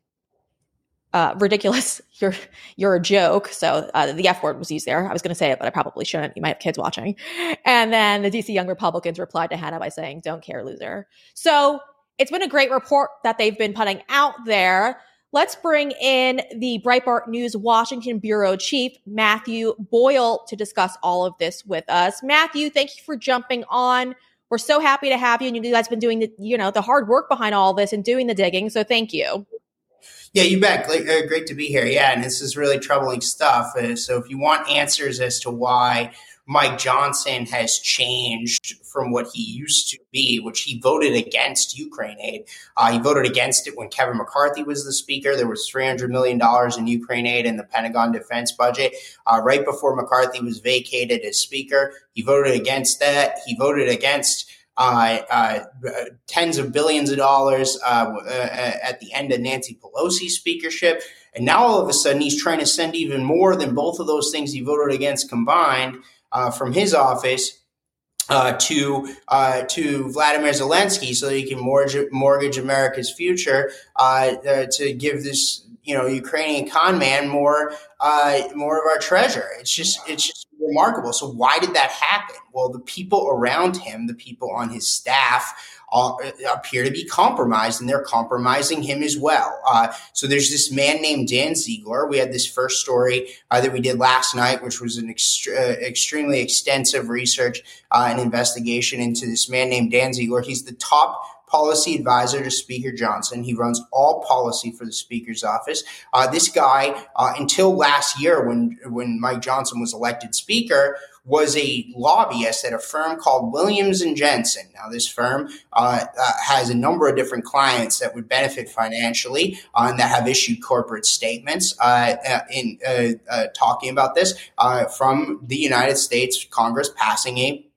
Uh, ridiculous. You're, you're a joke. So uh, the F word was used there. I was going to say it, but I probably shouldn't. You might have kids watching. And then the D C Young Republicans replied to Hannah by saying, don't care, loser. So it's been a great report that they've been putting out there. Let's bring in the Breitbart News Washington Bureau Chief, Matthew Boyle, to discuss all of this with us. Matthew, thank you for jumping on. We're so happy to have you, and you guys have been doing the, you know, the hard work behind all this and doing the digging. So thank you. Yeah, you bet. Great, uh, great to be here. Yeah, and this is really troubling stuff. Uh, so if you want answers as to why Mike Johnson has changed from what he used to be, which he voted against Ukraine aid. Uh, he voted against it when Kevin McCarthy was the speaker. There was three hundred million dollars in Ukraine aid in the Pentagon defense budget. Uh, right before McCarthy was vacated as speaker, he voted against that. He voted against uh, uh, tens of billions of dollars uh, uh, at the end of Nancy Pelosi's speakership. And now all of a sudden he's trying to send even more than both of those things he voted against combined Uh, from his office uh, to uh, to Vladimir Zelensky, so that he can mortgage, mortgage America's future uh, uh, to give this you know Ukrainian con man more uh, more of our treasure. It's just it's just remarkable. So why did that happen? Well, the people around him, the people on his staff, Uh, appear to be compromised, and they're compromising him as well. Uh, so there's this man named Dan Ziegler. We had this first story uh, that we did last night, which was an ext- uh, extremely extensive research uh, and investigation into this man named Dan Ziegler. He's the top policy advisor to Speaker Johnson. He runs all policy for the Speaker's office. Uh, this guy, uh, until last year when, when Mike Johnson was elected Speaker, was a lobbyist at a firm called Williams and Jensen. Now, this firm uh, uh, has a number of different clients that would benefit financially uh, and that have issued corporate statements uh, in uh, uh, talking about this uh, from the United States Congress passing a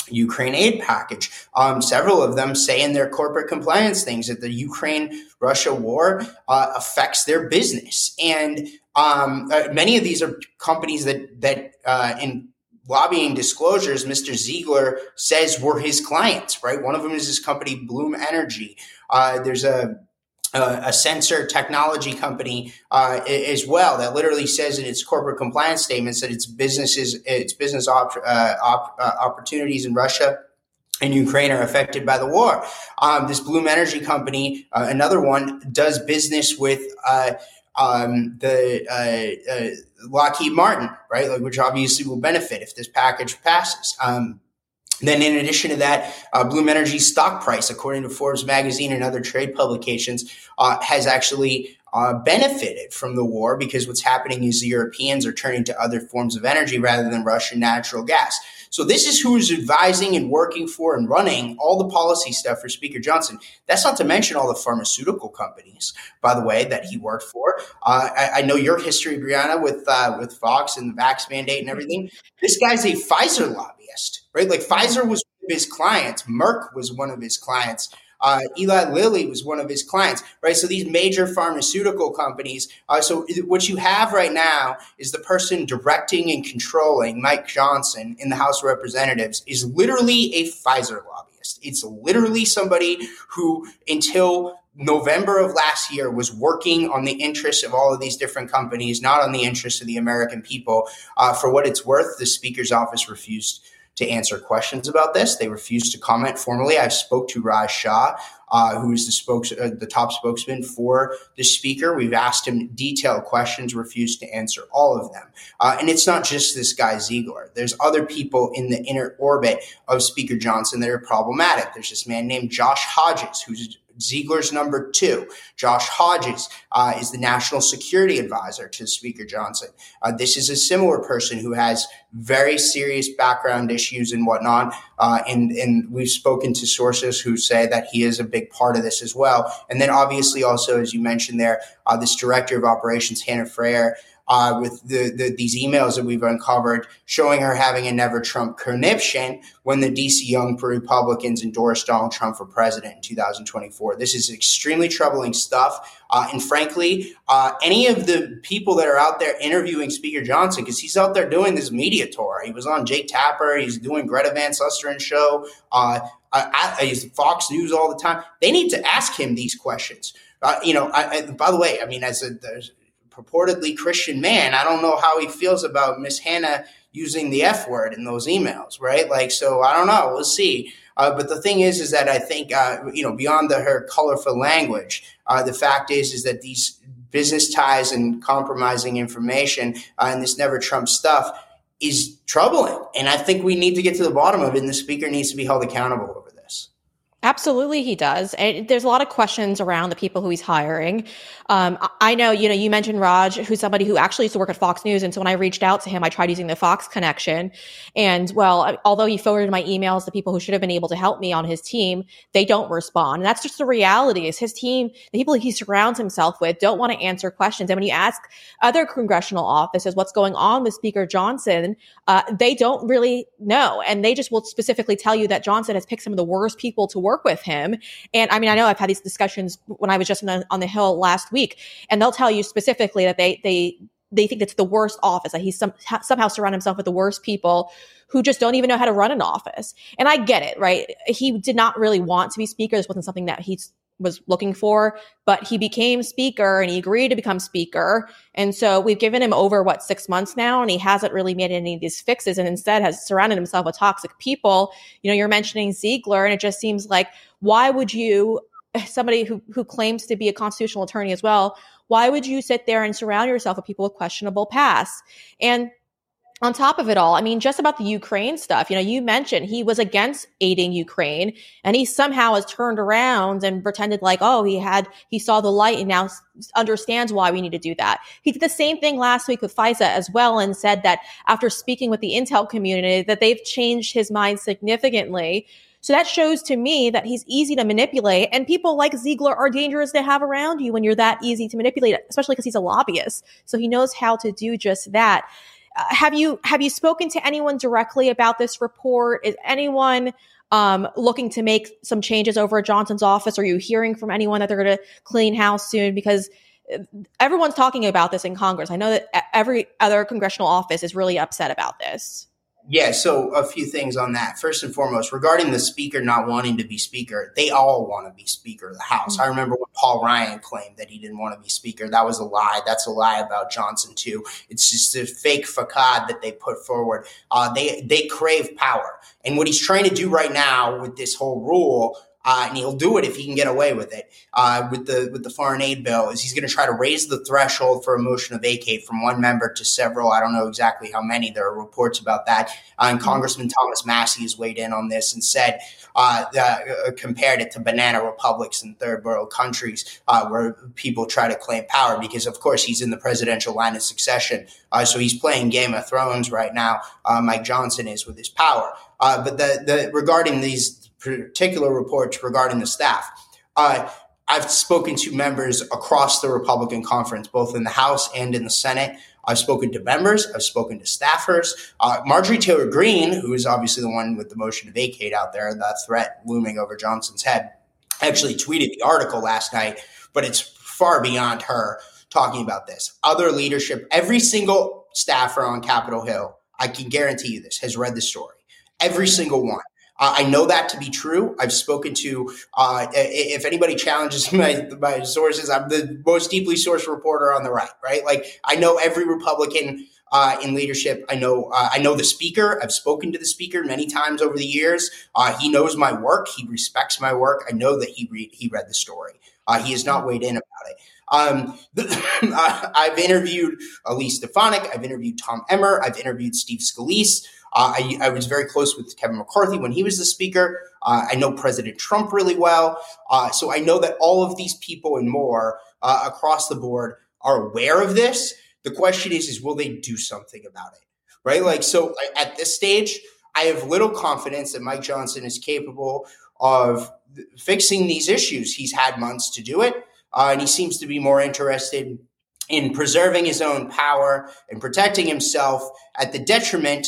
Ukraine aid package. Um, several of them say in their corporate compliance things that the Ukraine-Russia war uh, affects their business. And um, uh, many of these are companies that, that uh, in lobbying disclosures, Mister Ziegler says were his clients, right? One of them is his company, Bloom Energy. Uh, there's a Uh, a sensor technology company uh, as well that literally says in its corporate compliance statements that its businesses, its business op- uh, op- uh, opportunities in Russia and Ukraine are affected by the war. Um, this Bloom Energy company, uh, another one, does business with uh, um, the uh, uh, Lockheed Martin, right? Like, which obviously will benefit if this package passes. Um, Then in addition to that, uh, Bloom Energy's stock price, according to Forbes magazine and other trade publications, uh, has actually uh, benefited from the war because what's happening is the Europeans are turning to other forms of energy rather than Russian natural gas. So this is who is advising and working for and running all the policy stuff for Speaker Johnson. That's not to mention all the pharmaceutical companies, by the way, that he worked for. Uh, I, I know your history, Brianna, with uh, with Fox and the vax mandate and everything. This guy's a Pfizer lobbyist. Right? Like Pfizer was one of his clients. Merck was one of his clients. Uh, Eli Lilly was one of his clients, right? So these major pharmaceutical companies. Uh, so what you have right now is the person directing and controlling Mike Johnson in the House of Representatives is literally a Pfizer lobbyist. It's literally somebody who until November of last year was working on the interests of all of these different companies, not on the interests of the American people. Uh, for what it's worth, the Speaker's office refused to answer questions about this. They refused to comment formally. I've spoke to Raj Shah, uh, who is the spokes, uh, the top spokesman for the Speaker. We've asked him detailed questions, refused to answer all of them. Uh, and it's not just this guy Ziegler. There's other people in the inner orbit of Speaker Johnson that are problematic. There's this man named Josh Hodges, who's Ziegler's number two. Josh Hodges uh, is the national security advisor to Speaker Johnson. Uh, this is a similar person who has very serious background issues and whatnot. Uh, and, and we've spoken to sources who say that he is a big part of this as well. And then obviously also, as you mentioned there, uh, this director of operations, Hannah Freyer, Uh, with the, the these emails that we've uncovered showing her having a never Trump conniption when the D C Young Republicans endorsed Donald Trump for president in two thousand twenty-four. This is extremely troubling stuff. Uh, and frankly, uh, any of the people that are out there interviewing Speaker Johnson, because he's out there doing this media tour. He was on Jake Tapper. He's doing Greta Van Susteren show. Uh, uh, he's Fox News all the time. They need to ask him these questions. Uh, you know, I, I, by the way, I mean, as a there's, purportedly Christian man, I don't know how he feels about Miss Hannah using the F word in those emails, right? Like, so I don't know. We'll see. Uh, but the thing is, is that I think, uh, you know, beyond the, her colorful language, uh, the fact is, is that these business ties and compromising information uh, and this never Trump stuff is troubling. And I think we need to get to the bottom of it. And the Speaker needs to be held accountable over this. Absolutely, he does. And there's a lot of questions around the people who he's hiring. Um, I know, you know, you mentioned Raj, who's somebody who actually used to work at Fox News. And so when I reached out to him, I tried using the Fox connection. And well, although he forwarded my emails to people who should have been able to help me on his team, they don't respond. And that's just the reality is his team, the people he surrounds himself with don't want to answer questions. And when you ask other congressional offices what's going on with Speaker Johnson, uh, they don't really know. And they just will specifically tell you that Johnson has picked some of the worst people to work with him. And I mean, I know I've had these discussions when I was just on the, on the Hill last week, and they'll tell you specifically that they they they think it's the worst office, that he's some, somehow surrounded himself with the worst people who just don't even know how to run an office. And I get it, right? He did not really want to be speaker. This wasn't something that he was looking for, but he became speaker and he agreed to become speaker. And so we've given him over, what, six months now, and he hasn't really made any of these fixes and instead has surrounded himself with toxic people. You know, you're mentioning Ziegler, and it just seems like, why would you, somebody who, who claims to be a constitutional attorney as well, why would you sit there and surround yourself with people with questionable past? And on top of it all, I mean, just about the Ukraine stuff, you know, you mentioned he was against aiding Ukraine, and he somehow has turned around and pretended like, oh, he had, he saw the light and now understands why we need to do that. He did the same thing last week with FISA as well, and said that after speaking with the intel community that they've changed his mind significantly. So that shows to me that he's easy to manipulate, and people like Ziegler are dangerous to have around you when you're that easy to manipulate, especially because he's a lobbyist. So he knows how to do just that. have you have you spoken to anyone directly about this report? Is anyone um, looking to make some changes over at Johnson's office? Are you hearing from anyone that they're going to clean house soon? Because everyone's talking about this in Congress. I know that every other congressional office is really upset about this. Yeah, so a few things on that. First and foremost, regarding the speaker not wanting to be speaker, they all want to be speaker of the House. Mm-hmm. I remember when Paul Ryan claimed that he didn't want to be speaker. That was a lie. That's a lie about Johnson, too. It's just a fake facade that they put forward. Uh, they, they crave power. And what he's trying to do right now with this whole rule, Uh, and he'll do it if he can get away with it. Uh, with the with the foreign aid bill, is he's going to try to raise the threshold for a motion to vacate from one member to several. I don't know exactly how many. There are reports about that. Uh, and Congressman Thomas Massie has weighed in on this and said, uh, uh, compared it to banana republics in third world countries uh, where people try to claim power because, of course, he's in the presidential line of succession. Uh, so he's playing Game of Thrones right now. Uh, Mike Johnson is with his power. Uh, but the the regarding these particular reports regarding the staff. Uh, I've spoken to members across the Republican conference, both in the House and in the Senate. I've spoken to members. I've spoken to staffers. Uh, Marjorie Taylor Greene, who is obviously the one with the motion to vacate out there, that threat looming over Johnson's head, actually tweeted the article last night, but it's far beyond her talking about this. Other leadership, every single staffer on Capitol Hill, I can guarantee you this, has read the story. Every single one. Uh, I know that to be true. I've spoken to, uh, if anybody challenges my, my sources, I'm the most deeply sourced reporter on the right, right? Like I know every Republican uh, in leadership. I know, uh, I know the speaker. I've spoken to the speaker many times over the years. Uh, he knows my work. He respects my work. I know that he re- he read the story. Uh, he has not weighed in about it. Um, the, I've interviewed Elise Stefanik. I've interviewed Tom Emmer. I've interviewed Steve Scalise. Uh, I, I was very close with Kevin McCarthy when he was the speaker. Uh, I know President Trump really well. Uh, so I know that all of these people and more uh, across the board are aware of this. The question is, is will they do something about it? Right? Like, so at this stage, I have little confidence that Mike Johnson is capable of fixing these issues. He's had months to do it. Uh, and he seems to be more interested in preserving his own power and protecting himself at the detriment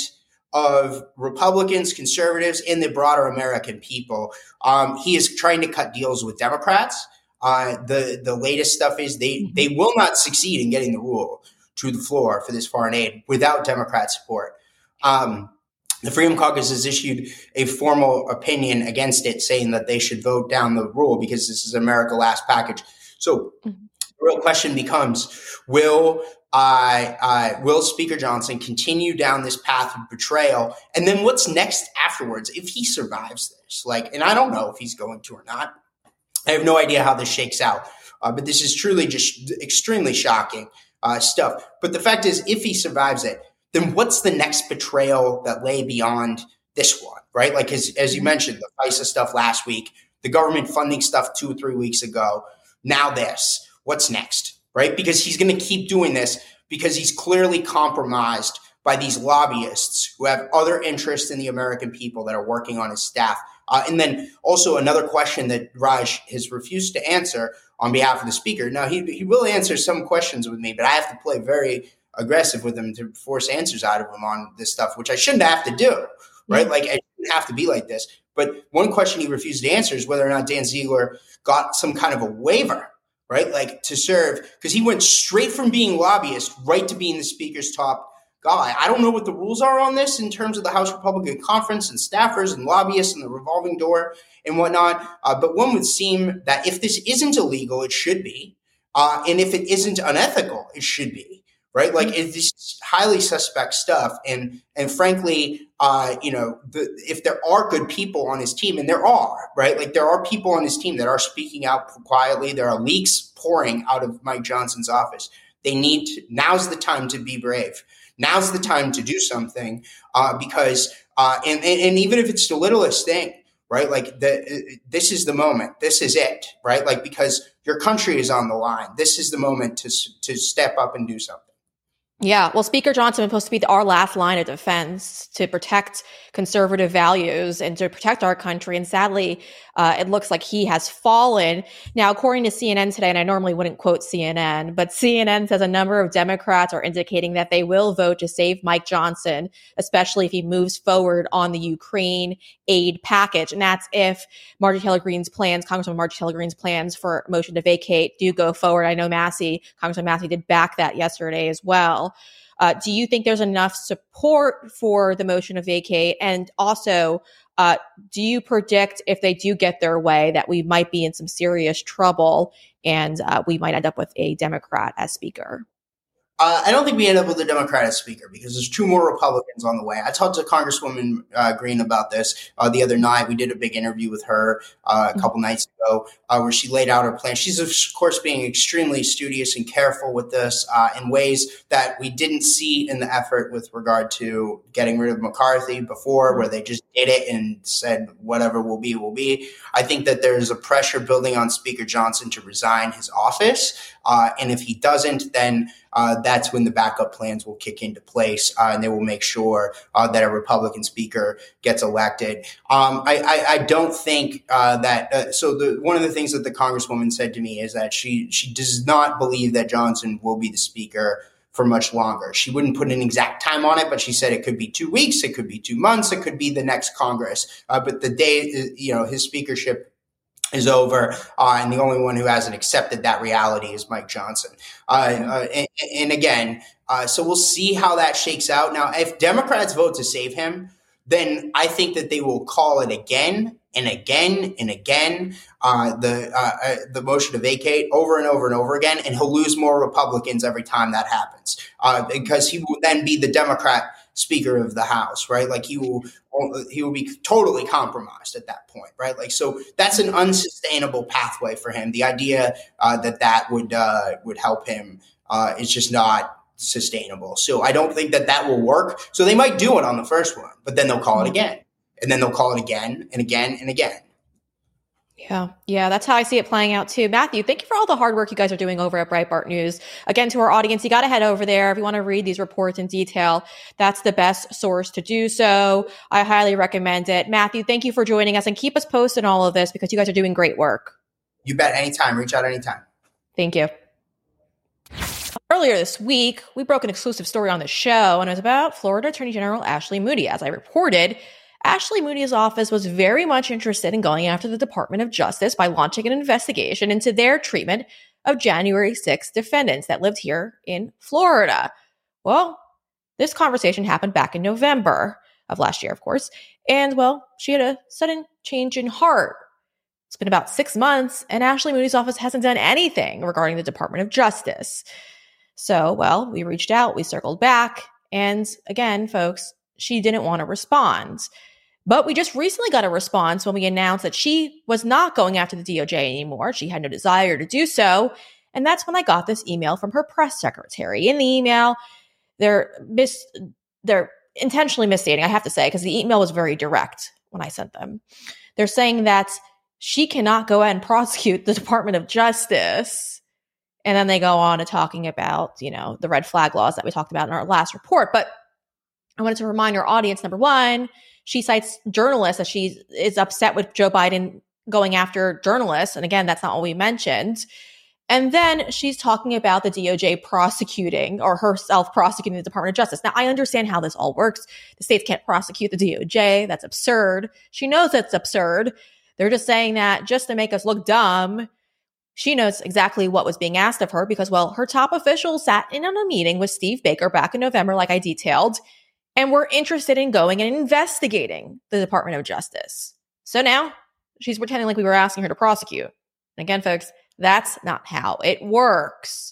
of Republicans, conservatives, and the broader American people. Um, he is trying to cut deals with Democrats. Uh, the, the latest stuff is they, they will not succeed in getting the rule to the floor for this foreign aid without Democrat support. Um, the Freedom Caucus has issued a formal opinion against it, saying that they should vote down the rule because this is America Last package. So the real question becomes, will Uh, uh, will Speaker Johnson continue down this path of betrayal? And then what's next afterwards if he survives this? Like, and I don't know if he's going to or not. I have no idea how this shakes out. Uh, but this is truly just extremely shocking uh, stuff. But the fact is, if he survives it, then what's the next betrayal that lay beyond this one, right? Like, as, as you mentioned, the FISA stuff last week, the government funding stuff two or three weeks ago. Now this, what's next? Right? Because he's going to keep doing this because he's clearly compromised by these lobbyists who have other interests in the American people that are working on his staff. Uh, and then also another question that Raj has refused to answer on behalf of the speaker. Now, he, he will answer some questions with me, but I have to play very aggressive with him to force answers out of him on this stuff, which I shouldn't have to do, right? Mm-hmm. Like, I shouldn't have to be like this. But one question he refused to answer is whether or not Dan Ziegler got some kind of a waiver, right? Like to serve, because he went straight from being lobbyist right to being the speaker's top guy. I don't know what the rules are on this in terms of the House Republican Conference and staffers and lobbyists and the revolving door and whatnot. Uh, but one would seem that if this isn't illegal, it should be. Uh, and if it isn't unethical, it should be. Right? Like it's highly suspect stuff. And, and frankly, uh, you know, the, if there are good people on his team, and there are, right? Like there are people on his team that are speaking out quietly. There are leaks pouring out of Mike Johnson's office. They need to, now's the time to be brave. Now's the time to do something uh, because, uh, and, and, and even if it's the littlest thing, right? Like the, this is the moment. This is it, right? Like, because your country is on the line. This is the moment to, to step up and do something. Yeah, well, Speaker Johnson was supposed to be our last line of defense to protect conservative values and to protect our country. And sadly, uh, it looks like he has fallen. Now, according to C N N today, and I normally wouldn't quote C N N, but C N N says a number of Democrats are indicating that they will vote to save Mike Johnson, especially if he moves forward on the Ukraine aid package. And that's if Marjorie Taylor Greene's plans, Congresswoman Marjorie Taylor Greene's plans for a motion to vacate do go forward. I know Massey, Congressman Massey did back that yesterday as well. Uh, do you think there's enough support for the motion to vacate? And also, uh, do you predict if they do get their way that we might be in some serious trouble and uh, we might end up with a Democrat as speaker? Uh, I don't think we end up with a Democrat as speaker because there's two more Republicans on the way. I talked to Congresswoman uh, Greene about this uh, the other night. We did a big interview with her uh, a couple mm-hmm. nights ago uh, where she laid out her plan. She's, of course, being extremely studious and careful with this uh, in ways that we didn't see in the effort with regard to getting rid of McCarthy before, where they just did it and said whatever will be, will be. I think that there's a pressure building on Speaker Johnson to resign his office. Uh, and if he doesn't, then uh, that's when the backup plans will kick into place, uh, and they will make sure uh, that a Republican speaker gets elected. Um, I, I, I don't think uh, that. Uh, so the, one of the things that the Congresswoman said to me is that she she does not believe that Johnson will be the speaker for much longer. She wouldn't put an exact time on it, but she said it could be two weeks, it could be two months, it could be the next Congress. Uh, but the day, you know, his speakership is over, uh, and the only one who hasn't accepted that reality is Mike Johnson. Uh, uh, and, and again, uh, so we'll see how that shakes out. Now, if Democrats vote to save him, then I think that they will call it again and again and again, uh, the uh, uh, the motion to vacate over and over and over again, and he'll lose more Republicans every time that happens uh, because he will then be the Democrat Speaker of the House, right? Like he will, he will be totally compromised at that point, right? Like, so that's an unsustainable pathway for him. The idea uh, that that would uh, would help him uh, is just not sustainable. So I don't think that that will work. So they might do it on the first one, but then they'll call it again, and then they'll call it again and again and again. Yeah, yeah, that's how I see it playing out too. Matthew, thank you for all the hard work you guys are doing over at Breitbart News. Again, to our audience, you got to head over there if you want to read these reports in detail. That's the best source to do so. I highly recommend it. Matthew, thank you for joining us, and keep us posted on all of this because you guys are doing great work. You bet. Anytime. Reach out anytime. Thank you. Earlier this week, we broke an exclusive story on the show, and it was about Florida Attorney General Ashley Moody. As I reported, Ashley Moody's office was very much interested in going after the Department of Justice by launching an investigation into their treatment of January sixth defendants that lived here in Florida. Well, this conversation happened back in November of last year, of course. And, well, she had a sudden change in heart. It's been about six months, and Ashley Moody's office hasn't done anything regarding the Department of Justice. So, well, we reached out, we circled back, and again, folks, she didn't want to respond. But we just recently got a response when we announced that she was not going after the D O J anymore. She had no desire to do so. And that's when I got this email from her press secretary. In the email, they're mis- they're intentionally misstating, I have to say, because the email was very direct when I sent them. They're saying that she cannot go ahead and prosecute the Department of Justice. And then they go on to talking about, you know, the red flag laws that we talked about in our last report. But I wanted to remind our audience, number one, she cites journalists that she is upset with Joe Biden going after journalists. And again, that's not what we mentioned. And then she's talking about the D O J prosecuting or herself prosecuting the Department of Justice. Now, I understand how this all works. The states can't prosecute the D O J. That's absurd. She knows that's absurd. They're just saying that just to make us look dumb. She knows exactly what was being asked of her because, well, her top officials sat in on a meeting with Steve Baker back in November, like I detailed, and were interested in going and investigating the Department of Justice. So now she's pretending like we were asking her to prosecute. And again, folks, that's not how it works.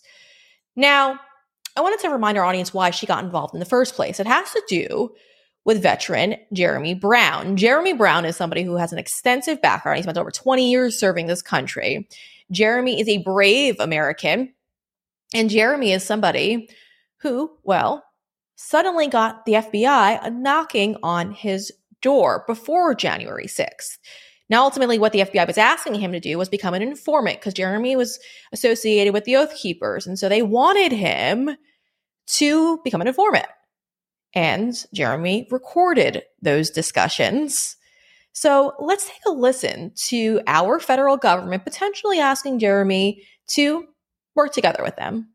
Now, I wanted to remind our audience why she got involved in the first place. It has to do with veteran Jeremy Brown. Jeremy Brown is somebody who has an extensive background. He spent over twenty years serving this country. Jeremy is a brave American, and Jeremy is somebody who, well, suddenly got the F B I knocking on his door before January sixth. Now, ultimately, what the F B I was asking him to do was become an informant because Jeremy was associated with the Oath Keepers. And so they wanted him to become an informant. And Jeremy recorded those discussions. So let's take a listen to our federal government potentially asking Jeremy to work together with them.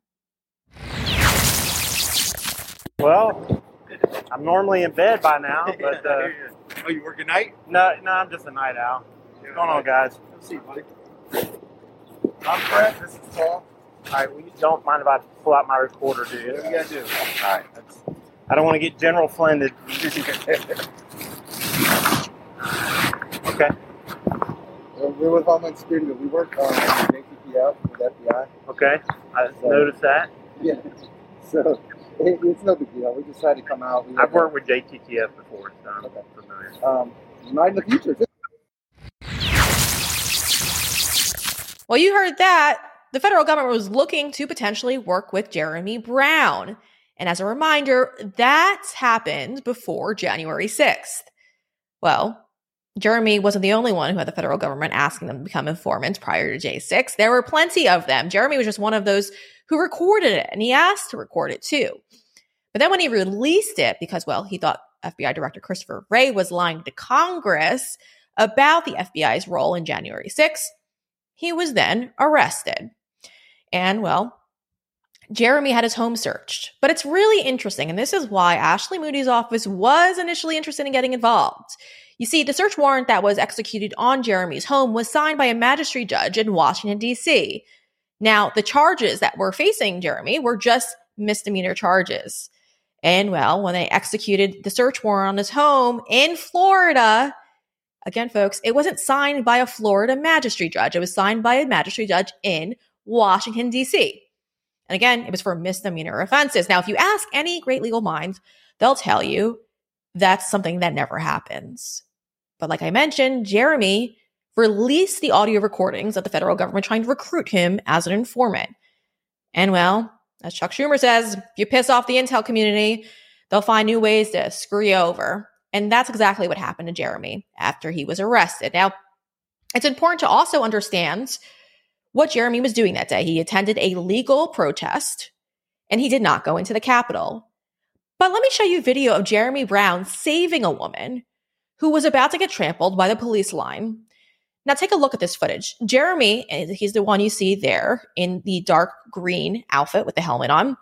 Well, I'm normally in bed by now, but uh, oh, you work at night? No, no, I'm just a night owl. What's going on, guys? Let's see, buddy. I'm Brett. This is Paul. All right, well, you don't mind if I pull out my recorder, do you? What do you gotta do? All right. That's, I don't want to get General Flynn. Okay. Well, we're with Homeland Security, but we work on J T P F with F B I. Okay. I so, noticed that. Yeah. So it, it's no big deal. We just had to come out. We I've worked with J T P F before, so I'm okay. familiar. Um, might in the future. Well, you heard that. The federal government was looking to potentially work with Jeremy Brown. And as a reminder, that happened before January sixth. Well, Jeremy wasn't the only one who had the federal government asking them to become informants prior to J six. There were plenty of them. Jeremy was just one of those who recorded it, and he asked to record it too. But then when he released it, because, well, he thought F B I Director Christopher Wray was lying to Congress about the F B I's role in January sixth, he was then arrested. And, well, Jeremy had his home searched. But it's really interesting, and this is why Ashley Moody's office was initially interested in getting involved. You see, the search warrant that was executed on Jeremy's home was signed by a magistrate judge in Washington, D C. Now, the charges that were facing Jeremy were just misdemeanor charges. And, well, when they executed the search warrant on his home in Florida, again, folks, it wasn't signed by a Florida magistrate judge. It was signed by a magistrate judge in Washington, D C. And again, it was for misdemeanor offenses. Now, if you ask any great legal minds, they'll tell you that's something that never happens. But like I mentioned, Jeremy released the audio recordings of the federal government trying to recruit him as an informant. And well, as Chuck Schumer says, if you piss off the intel community, they'll find new ways to screw you over. And that's exactly what happened to Jeremy after he was arrested. Now, it's important to also understand what Jeremy was doing that day. He attended a legal protest, and he did not go into the Capitol. But let me show you a video of Jeremy Brown saving a woman who was about to get trampled by the police line. Now take a look at this footage. Jeremy, he's the one you see there in the dark green outfit with the helmet on,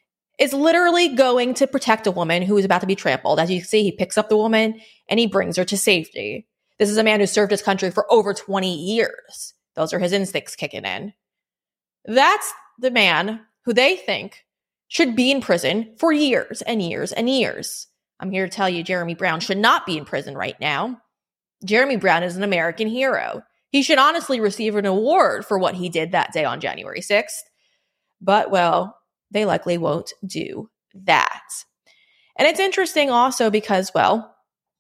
is literally going to protect a woman who is about to be trampled. As you can see, he picks up the woman and he brings her to safety. This is a man who served his country for over twenty years. Those are his instincts kicking in. That's the man who they think should be in prison for years and years and years. I'm here to tell you Jeremy Brown should not be in prison right now. Jeremy Brown is an American hero. He should honestly receive an award for what he did that day on January sixth. But, well, they likely won't do that. And it's interesting also because, well,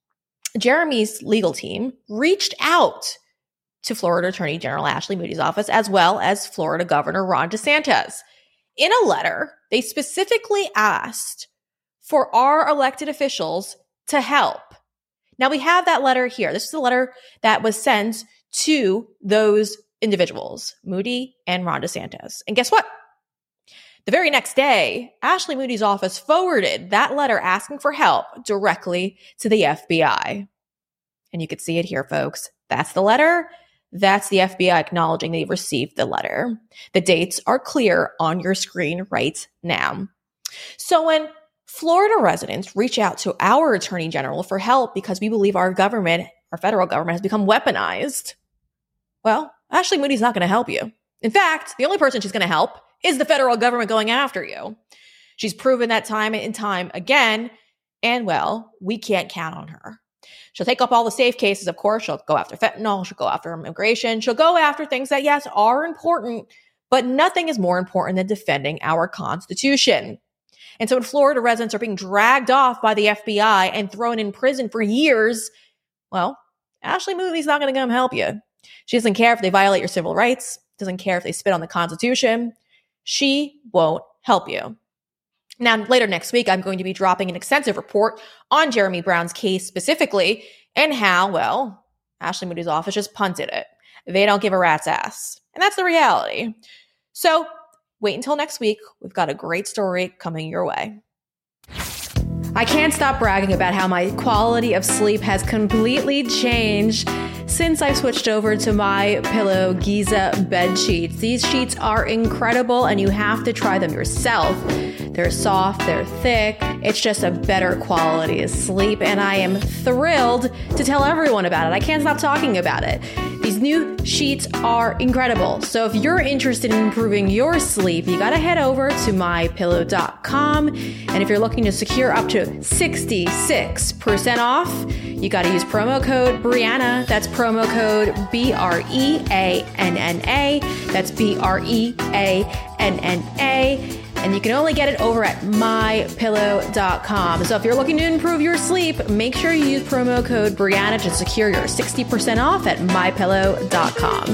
Jeremy's legal team reached out to Florida Attorney General Ashley Moody's office, as well as Florida Governor Ron DeSantis. In a letter, they specifically asked for our elected officials to help. Now, we have that letter here. This is a letter that was sent to those individuals, Moody and Ron DeSantis. And guess what? The very next day, Ashley Moody's office forwarded that letter asking for help directly to the F B I. And you can see it here, folks. That's the letter. That's the F B I acknowledging they received the letter. The dates are clear on your screen right now. So when Florida residents reach out to our Attorney General for help because we believe our government, our federal government, has become weaponized, well, Ashley Moody's not going to help you. In fact, the only person she's going to help is the federal government going after you. She's proven that time and time again, and well, we can't count on her. She'll take up all the safe cases, of course. She'll go after fentanyl. She'll go after immigration. She'll go after things that, yes, are important, but nothing is more important than defending our Constitution. And so when Florida residents are being dragged off by the F B I and thrown in prison for years, well, Ashley Moody's not going to come help you. She doesn't care if they violate your civil rights, doesn't care if they spit on the Constitution. She won't help you. Now, later next week, I'm going to be dropping an extensive report on Jeremy Brown's case specifically and how, well, Ashley Moody's office just punted it. They don't give a rat's ass. And that's the reality. So wait until next week. We've got a great story coming your way. I can't stop bragging about how my quality of sleep has completely changed since I've switched over to MyPillow Giza bed sheets. These sheets are incredible and you have to try them yourself. They're soft, they're thick, it's just a better quality of sleep, and I am thrilled to tell everyone about it. I can't stop talking about it. These new sheets are incredible. So if you're interested in improving your sleep, you gotta head over to my pillow dot com. And if you're looking to secure up to sixty-six percent off, you gotta use promo code Brianna. That's promo code B R E A N N A. That's B R E A N N A. And you can only get it over at my pillow dot com. So if you're looking to improve your sleep, make sure you use promo code Brianna to secure your sixty percent off at my pillow dot com.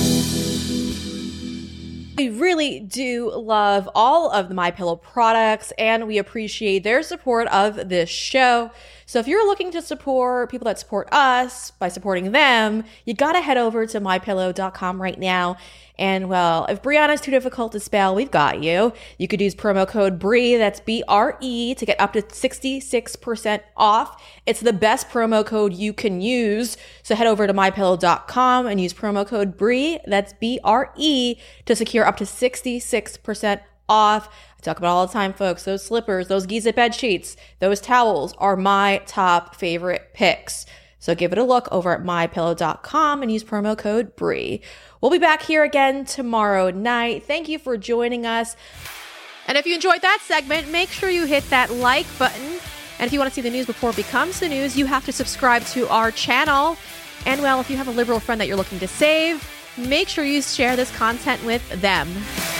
We really do love all of the MyPillow products, and we appreciate their support of this show. So if you're looking to support people that support us by supporting them, you got to head over to my pillow dot com right now. And well, if Brianna's too difficult to spell, we've got you. You could use promo code Bree, that's B R E, to get up to sixty-six percent off. It's the best promo code you can use. So head over to my pillow dot com and use promo code Bree, that's B R E, to secure up to sixty-six percent off. I talk about it all the time, folks. Those slippers, those Giza bed sheets, those towels are my top favorite picks. So give it a look over at my pillow dot com and use promo code Bree. We'll be back here again tomorrow night. Thank you for joining us. And if you enjoyed that segment, make sure you hit that like button. And if you want to see the news before it becomes the news, you have to subscribe to our channel. And well, if you have a liberal friend that you're looking to save, make sure you share this content with them.